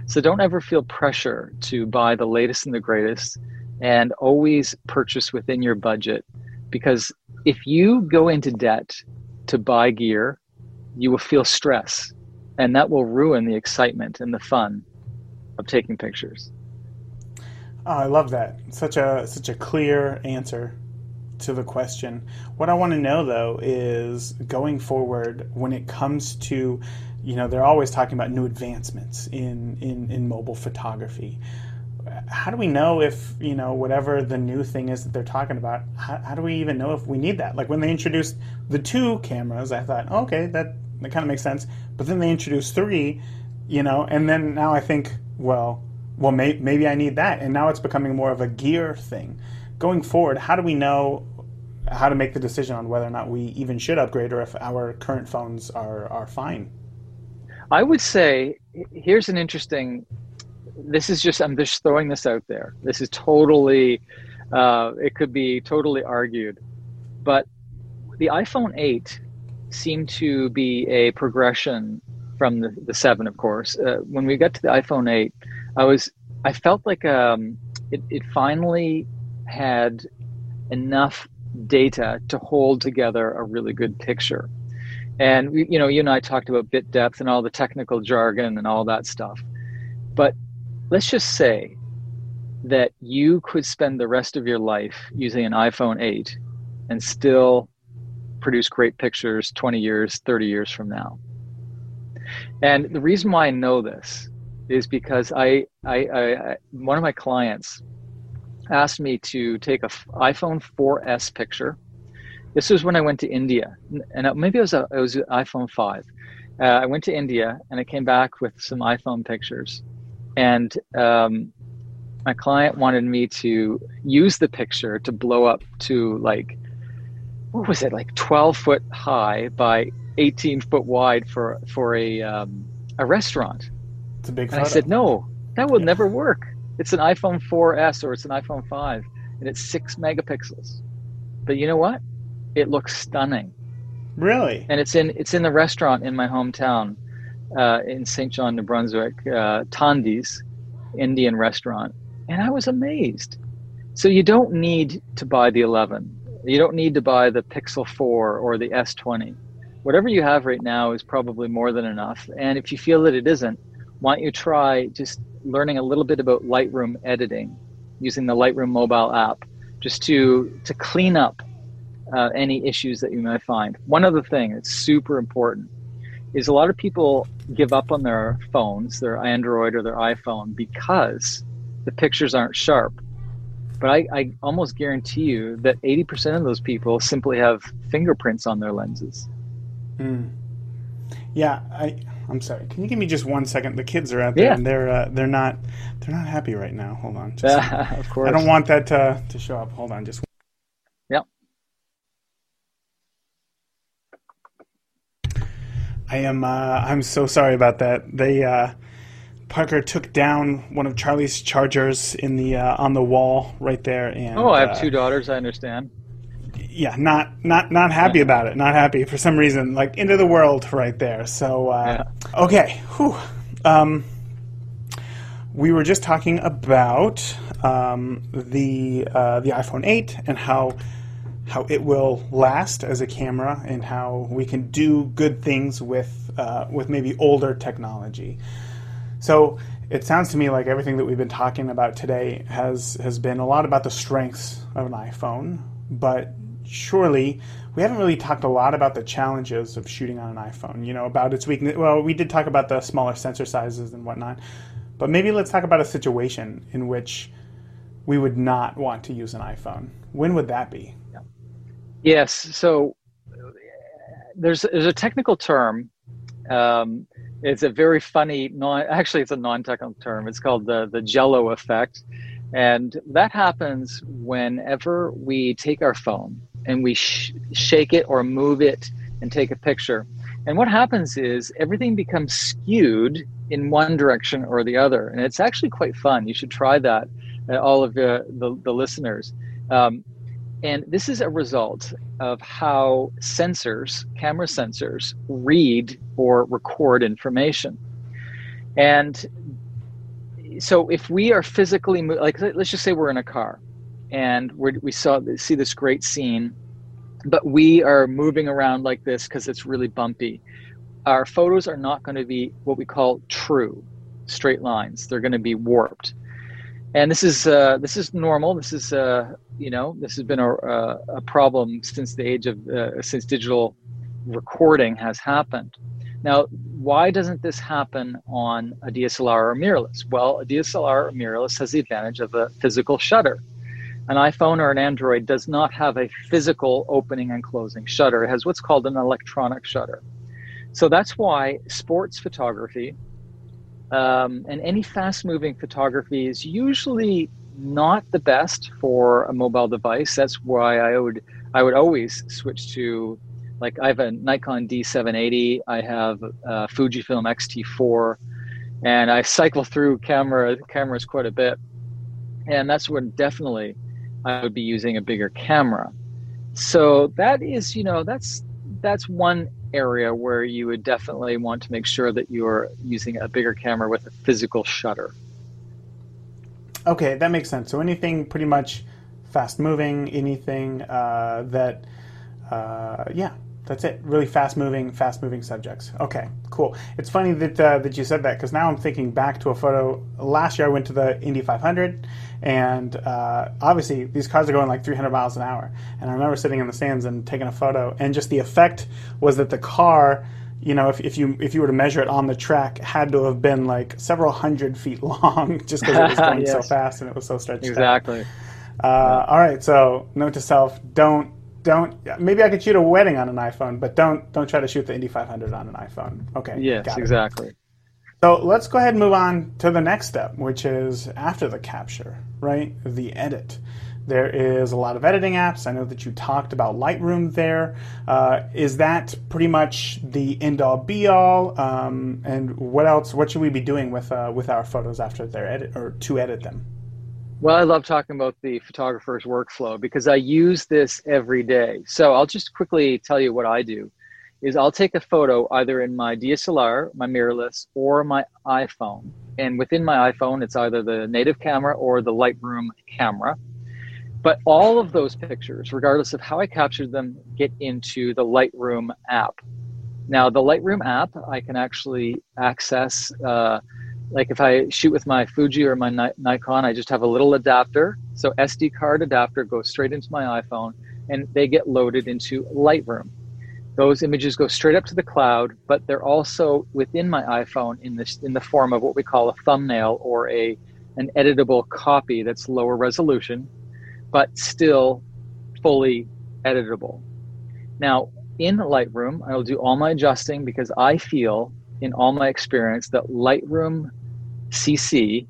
So don't ever feel pressure to buy the latest and the greatest, and always purchase within your budget, because if you go into debt to buy gear, you will feel stress, and that will ruin the excitement and the fun of taking pictures. Oh, I love that. Such a such a clear answer to the question. What I want to know, though, is going forward when it comes to, you know, they're always talking about new advancements in, in, in mobile photography. How do we know if, you know, whatever the new thing is that they're talking about, how, how do we even know if we need that? Like when they introduced the two cameras, I thought, okay, that, that kind of makes sense. But then they introduced three, you know, and then now I think, well, well, may, maybe I need that. And now it's becoming more of a gear thing. Going forward, how do we know how to make the decision on whether or not we even should upgrade, or if our current phones are, are fine? I would say, here's an interesting, this is just, I'm just throwing this out there. This is totally, uh, it could be totally argued, but the iPhone eight seemed to be a progression from the, the seven, of course. Uh, when we got to the iPhone eight, I was, I felt like um, it, it finally had enough data to hold together a really good picture. And, you know, you and I talked about bit depth and all the technical jargon and all that stuff. But let's just say that you could spend the rest of your life using an iPhone eight and still produce great pictures twenty years, thirty years from now. And the reason why I know this is because I, I, I one of my clients asked me to take a iPhone four S picture. This was when I went to India, and maybe it was a, it was an iPhone five. Uh, I went to India and I came back with some iPhone pictures, and um, my client wanted me to use the picture to blow up to like, what was it, like twelve foot high by eighteen foot wide for for a um, a restaurant. It's a big and photo. I said, no, that will Yeah. never work. It's an iPhone four S or it's an iPhone five, and it's six megapixels. But you know what? It looks stunning. Really? And it's in it's in the restaurant in my hometown, uh, in Saint John, New Brunswick, uh, Tandi's Indian restaurant, and I was amazed. So you don't need to buy the eleven. You don't need to buy the Pixel four or the S twenty. Whatever you have right now is probably more than enough. And if you feel that it isn't, why don't you try just learning a little bit about Lightroom editing, using the Lightroom mobile app, just to to clean up uh, any issues that you might find. One other thing that's super important is a lot of people give up on their phones, their Android or their iPhone, because the pictures aren't sharp. But I, I almost guarantee you that eighty percent of those people simply have fingerprints on their lenses. Mm. Yeah, I. I'm sorry. Can you give me just one second? The kids are out there, Yeah. and they're uh, they're not they're not happy right now. Hold on. Just, Of course. I don't want that to to show up. Hold on, just. Yep. I am. Uh, I'm so sorry about that. They uh, Parker took down one of Charlie's chargers in the uh, on the wall right there, and Oh, I have uh, two daughters, I understand. yeah, not not not happy about it. Not happy for some reason. Like into the world right there. So uh, okay, whew. Um, we were just talking about um, the uh, the iPhone eight and how how it will last as a camera, and how we can do good things with uh, with maybe older technology. So it sounds to me like everything that we've been talking about today has has been a lot about the strengths of an iPhone, but surely we haven't really talked a lot about the challenges of shooting on an iPhone, you know, about its weakness. Well, we did talk about the smaller sensor sizes and whatnot, but maybe let's talk about a situation in which we would not want to use an iPhone. When would that be? Yes, so there's there's a technical term. Um, it's a very funny, non, actually it's a non-technical term. It's called the, the Jello effect. And that happens whenever we take our phone and we sh- shake it or move it and take a picture. And what happens is everything becomes skewed in one direction or the other. And it's actually quite fun. You should try that, uh, all of the, the, the listeners. Um, and this is a result of how sensors, camera sensors, read or record information. And so if we are physically, like, let's just say we're in a car and we're, we saw see this great scene, but we are moving around like this because it's really bumpy. Our photos are not going to be what we call true straight lines. They're going to be warped. And this is uh, this is normal. This is uh, you know this has been a, a problem since the age of uh, since digital recording has happened. Now, why doesn't this happen on a D S L R or mirrorless? Well, a D S L R or mirrorless has the advantage of a physical shutter. An iPhone or an Android does not have a physical opening and closing shutter. It has what's called an electronic shutter. So that's why sports photography um, and any fast-moving photography is usually not the best for a mobile device. That's why I would I would always switch to, like, I have a Nikon D seven eighty, I have a Fujifilm X T four, and I cycle through camera cameras quite a bit. And that's when definitely I would be using a bigger camera. So that is, you know, that's that's one area where you would definitely want to make sure that you're using a bigger camera with a physical shutter. Okay, that makes sense. So anything pretty much fast moving, anything uh, that, uh, yeah, that's it. Really fast moving, fast moving subjects. Okay, cool. It's funny that uh, that you said that, because now I'm thinking back to a photo. Last year I went to the Indy five hundred, and uh, obviously these cars are going like three hundred miles an hour. And I remember sitting in the stands and taking a photo, and just the effect was that the car, you know, if, if you if you were to measure it on the track, had to have been like several hundred feet long, just because it was going yes. so fast and it was so stretched exactly. out. Uh, yeah. All right, so note to self: don't. Don't maybe I could shoot a wedding on an iPhone, but don't don't try to shoot the Indy five hundred on an iPhone. Okay. Yes, got it. exactly. So let's go ahead and move on to the next step, which is after the capture, right? The edit. There is a lot of editing apps. I know that you talked about Lightroom there. Uh, is that pretty much the end-all, be-all? Um, and what else? What should we be doing with uh, with our photos after they're edit or to edit them? Well, I love talking about the photographer's workflow because I use this every day. So I'll just quickly tell you what I do. Is I'll take a photo either in my D S L R, my mirrorless, or my iPhone. And within my iPhone, it's either the native camera or the Lightroom camera. But all of those pictures, regardless of how I captured them, get into the Lightroom app. Now, the Lightroom app, I can actually access, uh, like if I shoot with my Fuji or my Ni- Nikon, I just have a little adapter. So S D card adapter goes straight into my iPhone, and they get loaded into Lightroom. Those images go straight up to the cloud, but they're also within my iPhone in this in the form of what we call a thumbnail or a an editable copy that's lower resolution, but still fully editable. Now, in Lightroom, I will do all my adjusting because I feel, in all my experience, that Lightroom C C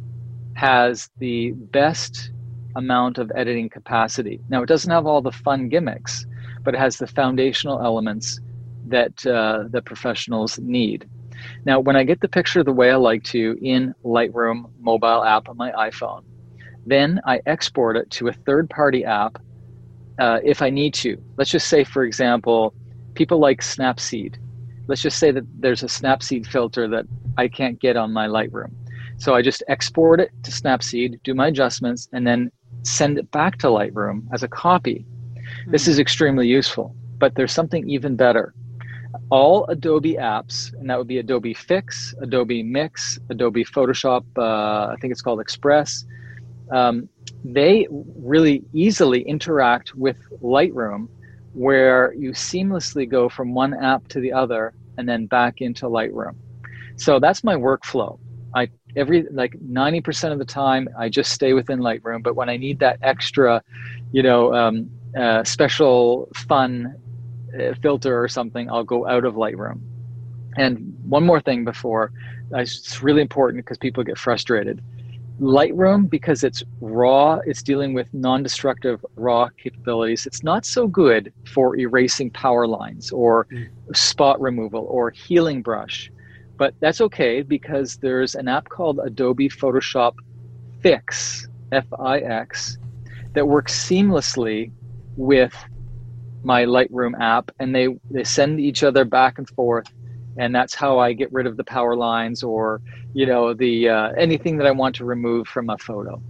has the best amount of editing capacity. Now, it doesn't have all the fun gimmicks, but it has the foundational elements that uh, that professionals need. Now, when I get the picture the way I like to in Lightroom mobile app on my iPhone, then I export it to a third-party app uh, if I need to. Let's just say, for example, people like Snapseed. Let's just say that there's a Snapseed filter that I can't get on my Lightroom. So I just export it to Snapseed, do my adjustments, and then send it back to Lightroom as a copy. Mm-hmm. This is extremely useful, but there's something even better. All Adobe apps, and that would be Adobe Fix, Adobe Mix, Adobe Photoshop, uh, I think it's called Express, um, they really easily interact with Lightroom, where you seamlessly go from one app to the other and then back into Lightroom. So that's my workflow. I every like ninety percent of the time I just stay within Lightroom, but when I need that extra, you know, um, uh, special fun uh, filter or something, I'll go out of Lightroom. And one more thing before, uh, it's really important because people get frustrated. Lightroom, because it's raw, it's dealing with non-destructive raw capabilities. It's not so good for erasing power lines or mm. spot removal or healing brush. But that's okay because there's an app called Adobe Photoshop Fix, F I X, that works seamlessly with my Lightroom app, and they, they send each other back and forth, And that's how I get rid of the power lines or, you know, the uh, anything that I want to remove from a photo.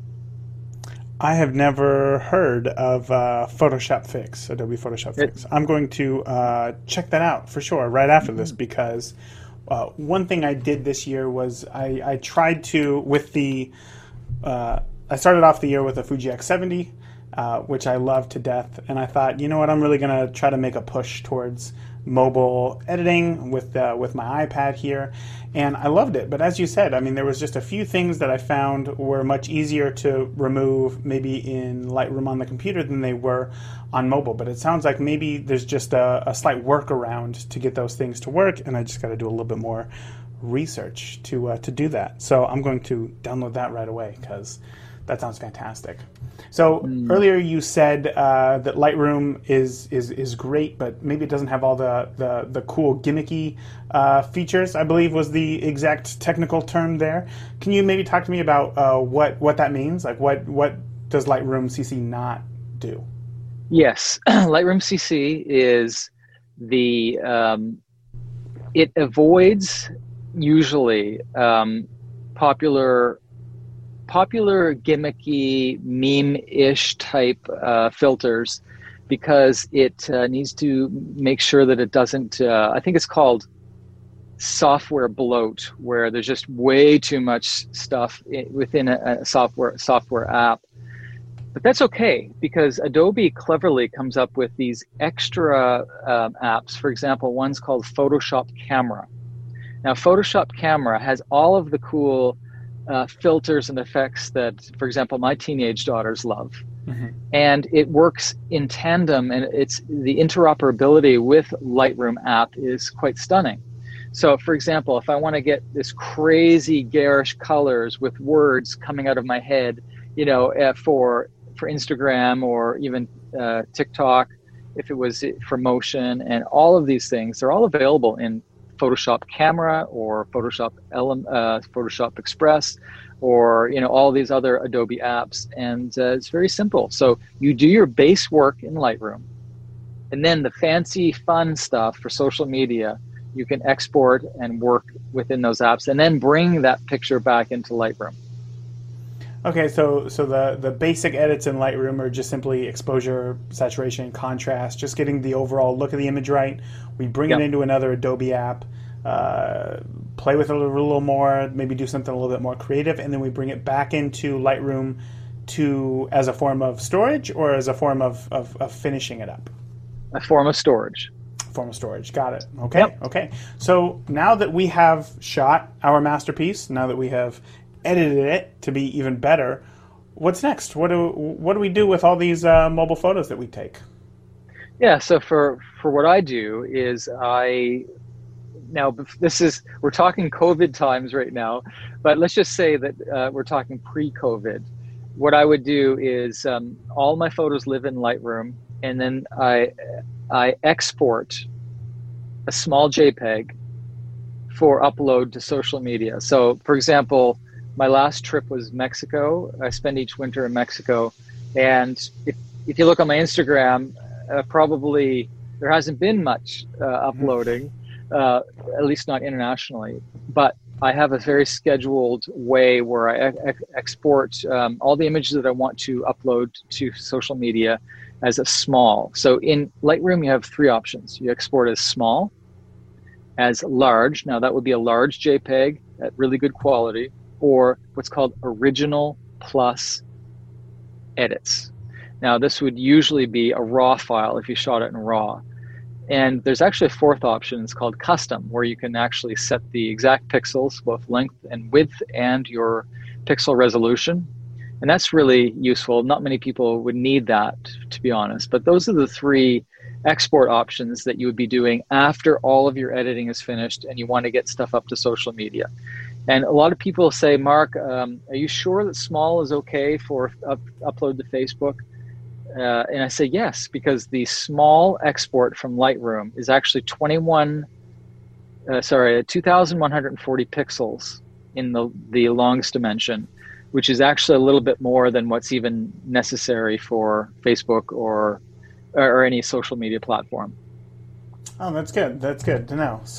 I have never heard of uh, Photoshop Fix, Adobe Photoshop Fix. It, I'm going to uh, check that out for sure right after mm-hmm. this, because uh, one thing I did this year was I, I tried to, with the, uh, I started off the year with a Fuji X seventy, uh, which I love to death, and I thought, you know what, I'm really going to try to make a push towards mobile editing with uh, with my iPad here, and I loved it. But as you said, I mean, there was just a few things that I found were much easier to remove maybe in Lightroom on the computer than they were on mobile. But it sounds like maybe there's just a, a slight workaround to get those things to work, and I just got to do a little bit more research to uh, to do that. So I'm going to download that right away, because that sounds fantastic. So mm. earlier you said uh, that Lightroom is, is is great, but maybe it doesn't have all the, the, the cool gimmicky uh, features, I believe was the exact technical term there. Can you maybe talk to me about uh, what, what that means? Like what, what does Lightroom C C not do? Yes, Lightroom C C is the, um, it avoids usually um, popular popular gimmicky meme-ish type uh, filters, because it uh, needs to make sure that it doesn't, uh, I think it's called software bloat, where there's just way too much stuff within a, a software software app. But that's okay, because Adobe cleverly comes up with these extra um, apps. For example, one's called Photoshop Camera. Now, Photoshop Camera has all of the cool Uh, filters and effects that, for example, my teenage daughters love. Mm-hmm. And it works in tandem, and it's the interoperability with Lightroom app is quite stunning. So, for example, if I want to get this crazy garish colors with words coming out of my head, you know, uh, for for Instagram or even uh, TikTok, if it was for motion, and all of these things, they're all available in Photoshop Camera or Photoshop Ele- uh, Photoshop Express, or you know, all these other Adobe apps, and uh, it's very simple. So you do your base work in Lightroom, and then the fancy fun stuff for social media you can export and work within those apps, and then bring that picture back into Lightroom. Okay, so so the, the basic edits in Lightroom are just simply exposure, saturation, contrast, just getting the overall look of the image right. We bring yep. it into another Adobe app, uh, play with it a little more, maybe do something a little bit more creative, and then we bring it back into Lightroom to as a form of storage, or as a form of, of, of finishing it up? A form of storage. Form of storage. Got it. Okay. Yep. Okay. So now that we have shot our masterpiece, now that we have edited it to be even better, what's next? What do what do we do with all these uh, mobile photos that we take? Yeah. So for for what I do is I now this is we're talking COVID times right now, but let's just say that uh, we're talking pre-COVID. What I would do is um, all my photos live in Lightroom, and then I I export a small JPEG for upload to social media. So, for example, my last trip was Mexico. I spend each winter in Mexico, and if if you look on my Instagram, uh, probably there hasn't been much uh, uploading, uh, at least not internationally. But I have a very scheduled way where I ex- export um, all the images that I want to upload to social media as a small. So in Lightroom, you have three options. You export as small, as large. Now that would be a large JPEG at really good quality, or what's called original plus edits. Now this would usually be a raw file if you shot it in raw. And there's actually a fourth option, it's called custom, where you can actually set the exact pixels, both length and width, and your pixel resolution. And that's really useful. Not many people would need that, to be honest. But those are the three export options that you would be doing after all of your editing is finished and you want to get stuff up to social media. And a lot of people say, Mark, um, are you sure that small is okay for up, upload to Facebook? Uh, and I say yes, because the small export from Lightroom is actually twenty-one, uh, sorry, two thousand one hundred forty pixels in the, the longest dimension, which is actually a little bit more than what's even necessary for Facebook or or any social media platform. Oh, that's good. That's good to know. So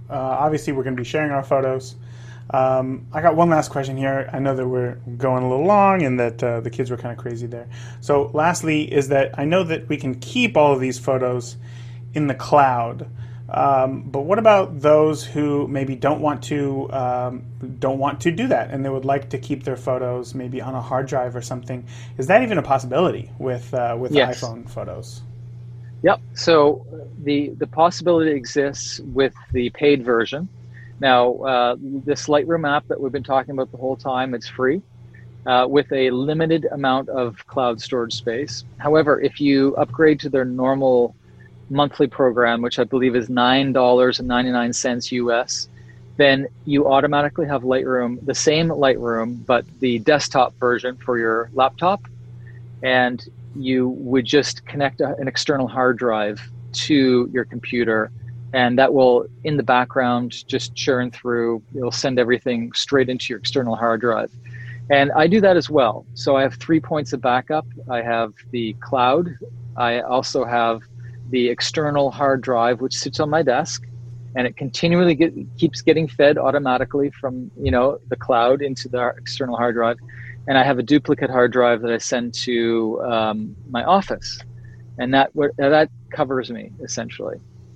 uh, obviously we're going to be sharing our photos. Um, I got one last question here. I know that we're going a little long and that uh, the kids were kind of crazy there. So lastly is that I know that we can keep all of these photos in the cloud. Um, but what about those who maybe don't want to um, don't want to do that, and they would like to keep their photos maybe on a hard drive or something? Is that even a possibility with uh, with Yes. iPhone photos? Yep. So the the possibility exists with the paid version. Now, uh, this Lightroom app that we've been talking about the whole time, it's free uh, with a limited amount of cloud storage space. However, if you upgrade to their normal monthly program, which I believe is nine dollars and ninety-nine cents U S, then you automatically have Lightroom, the same Lightroom, but the desktop version for your laptop. And you would just connect a, an external hard drive to your computer, and that will, in the background, just churn through. It'll send everything straight into your external hard drive. And I do that as well. So I have three points of backup. I have the cloud. I also have the external hard drive, which sits on my desk, and it continually get, keeps getting fed automatically from, you know, the cloud into the external hard drive. And I have a duplicate hard drive that I send to um, my office, and that that covers me essentially.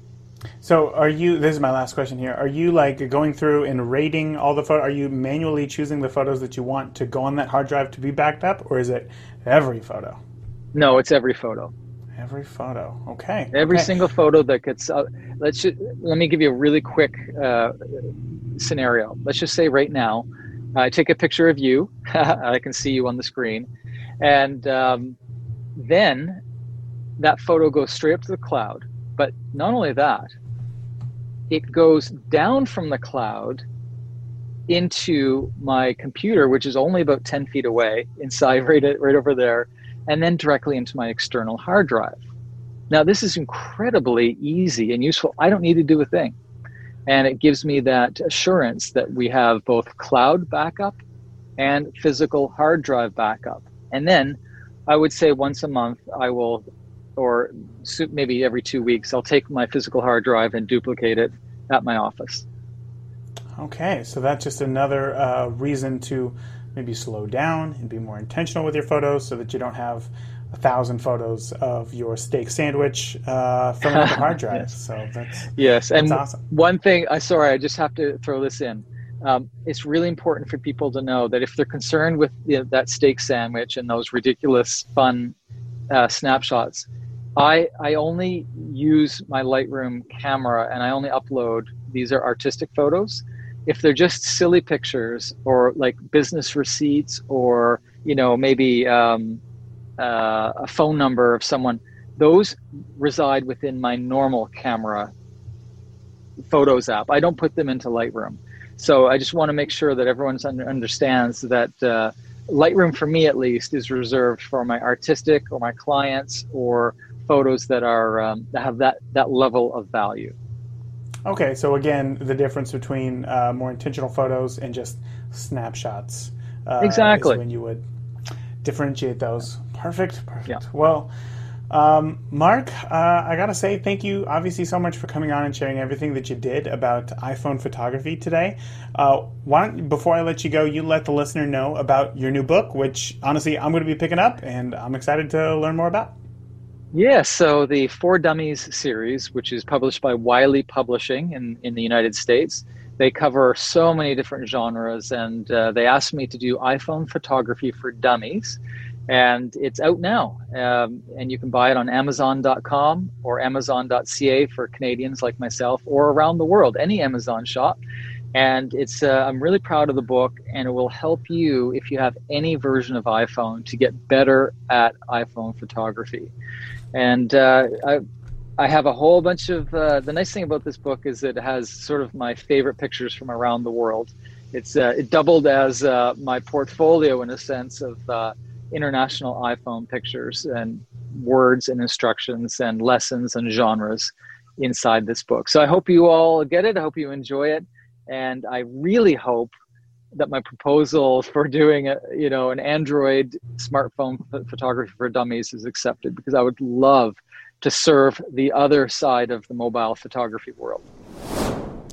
So are you, this is my last question here, are you like going through and rating all the photos? Are you manually choosing the photos that you want to go on that hard drive to be backed up, or is it every photo? No, it's every photo. Every photo. Okay. Every okay. single photo that gets, uh, let's just, let me give you a really quick uh, scenario. Let's just say right now, I take a picture of you. I can see you on the screen. And um, then that photo goes straight up to the cloud. But not only that, it goes down from the cloud into my computer, which is only about ten feet away, inside right, right over there, and then directly into my external hard drive. Now, this is incredibly easy and useful. I don't need to do a thing. And it gives me that assurance that we have both cloud backup and physical hard drive backup. And then I would say once a month, I will, or maybe every two weeks, I'll take my physical hard drive and duplicate it at my office. Okay, so that's just another uh, reason to maybe slow down and be more intentional with your photos so that you don't have a thousand photos of your steak sandwich uh, filling up the hard drive. Yes. So that's yes, that's and awesome. One thing, I sorry, I just have to throw this in. Um, it's really important for people to know that if they're concerned with you know, that steak sandwich and those ridiculous fun uh, snapshots, I I only use my Lightroom camera and I only upload, these are artistic photos. If they're just silly pictures or like business receipts or, you know, maybe um, uh, a phone number of someone, those reside within my normal camera Photos app. I don't put them into Lightroom. So I just want to make sure that everyone understands that uh, Lightroom, for me at least, is reserved for my artistic or my clients or photos that are um, that have that, that level of value. Okay, so again, the difference between uh, more intentional photos and just snapshots. Uh, exactly. Is when you would differentiate those. Perfect, perfect. Yeah. Well, um, Mark, uh, I gotta say thank you, obviously, so much for coming on and sharing everything that you did about iPhone photography today. Uh, why don't, before I let you go, you let the listener know about your new book, which honestly I'm going to be picking up, and I'm excited to learn more about. Yeah, so the For Dummies series, which is published by Wiley Publishing in, in the United States, they cover so many different genres, and uh, they asked me to do iPhone photography for dummies, and it's out now. Um, and you can buy it on Amazon dot com or Amazon dot C A for Canadians like myself, or around the world, any Amazon shop. And it's uh, I'm really proud of the book, and it will help you if you have any version of iPhone to get better at iPhone photography. And uh, I, I have a whole bunch of, uh, the nice thing about this book is it has sort of my favorite pictures from around the world. It's uh, it doubled as uh, my portfolio in a sense of uh, international iPhone pictures and words and instructions and lessons and genres inside this book. So I hope you all get it. I hope you enjoy it. And I really hope that my proposal for doing a, you know, an Android smartphone photography for dummies is accepted, because I would love to serve the other side of the mobile photography world.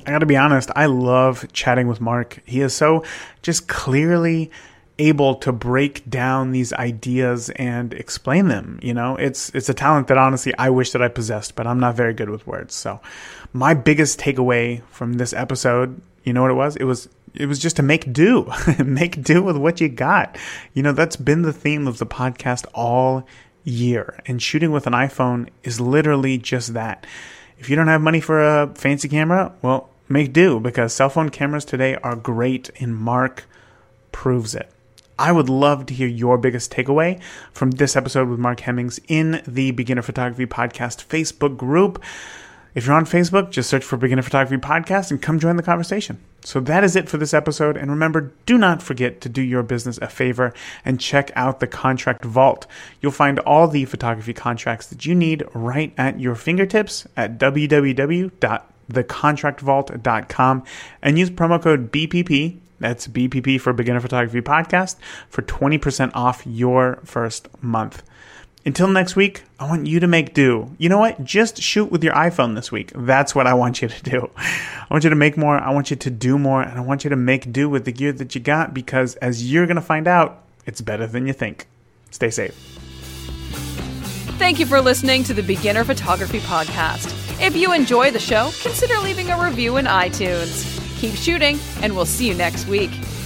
I gotta be honest, I love chatting with Mark. He is so just clearly able to break down these ideas and explain them. You know, it's it's a talent that honestly I wish that I possessed, but I'm not very good with words. So my biggest takeaway from this episode, you know what it was? It was it was just to make do. Make do with what you got. You know, that's been the theme of the podcast all year. And shooting with an iPhone is literally just that. If you don't have money for a fancy camera, well, make do, because cell phone cameras today are great, and Mark proves it. I would love to hear your biggest takeaway from this episode with Mark Hemmings in the Beginner Photography Podcast Facebook group. If you're on Facebook, just search for Beginner Photography Podcast and come join the conversation. So that is it for this episode. And remember, do not forget to do your business a favor and check out the Contract Vault. You'll find all the photography contracts that you need right at your fingertips at w w w dot the contract vault dot com and use promo code B P P. That's B P P for Beginner Photography Podcast for twenty percent off your first month. Until next week, I want you to make do. You know what? Just shoot with your iPhone this week. That's what I want you to do. I want you to make more. I want you to do more. And I want you to make do with the gear that you got, because as you're going to find out, it's better than you think. Stay safe. Thank you for listening to the Beginner Photography Podcast. If you enjoy the show, consider leaving a review in iTunes. Keep shooting, and we'll see you next week.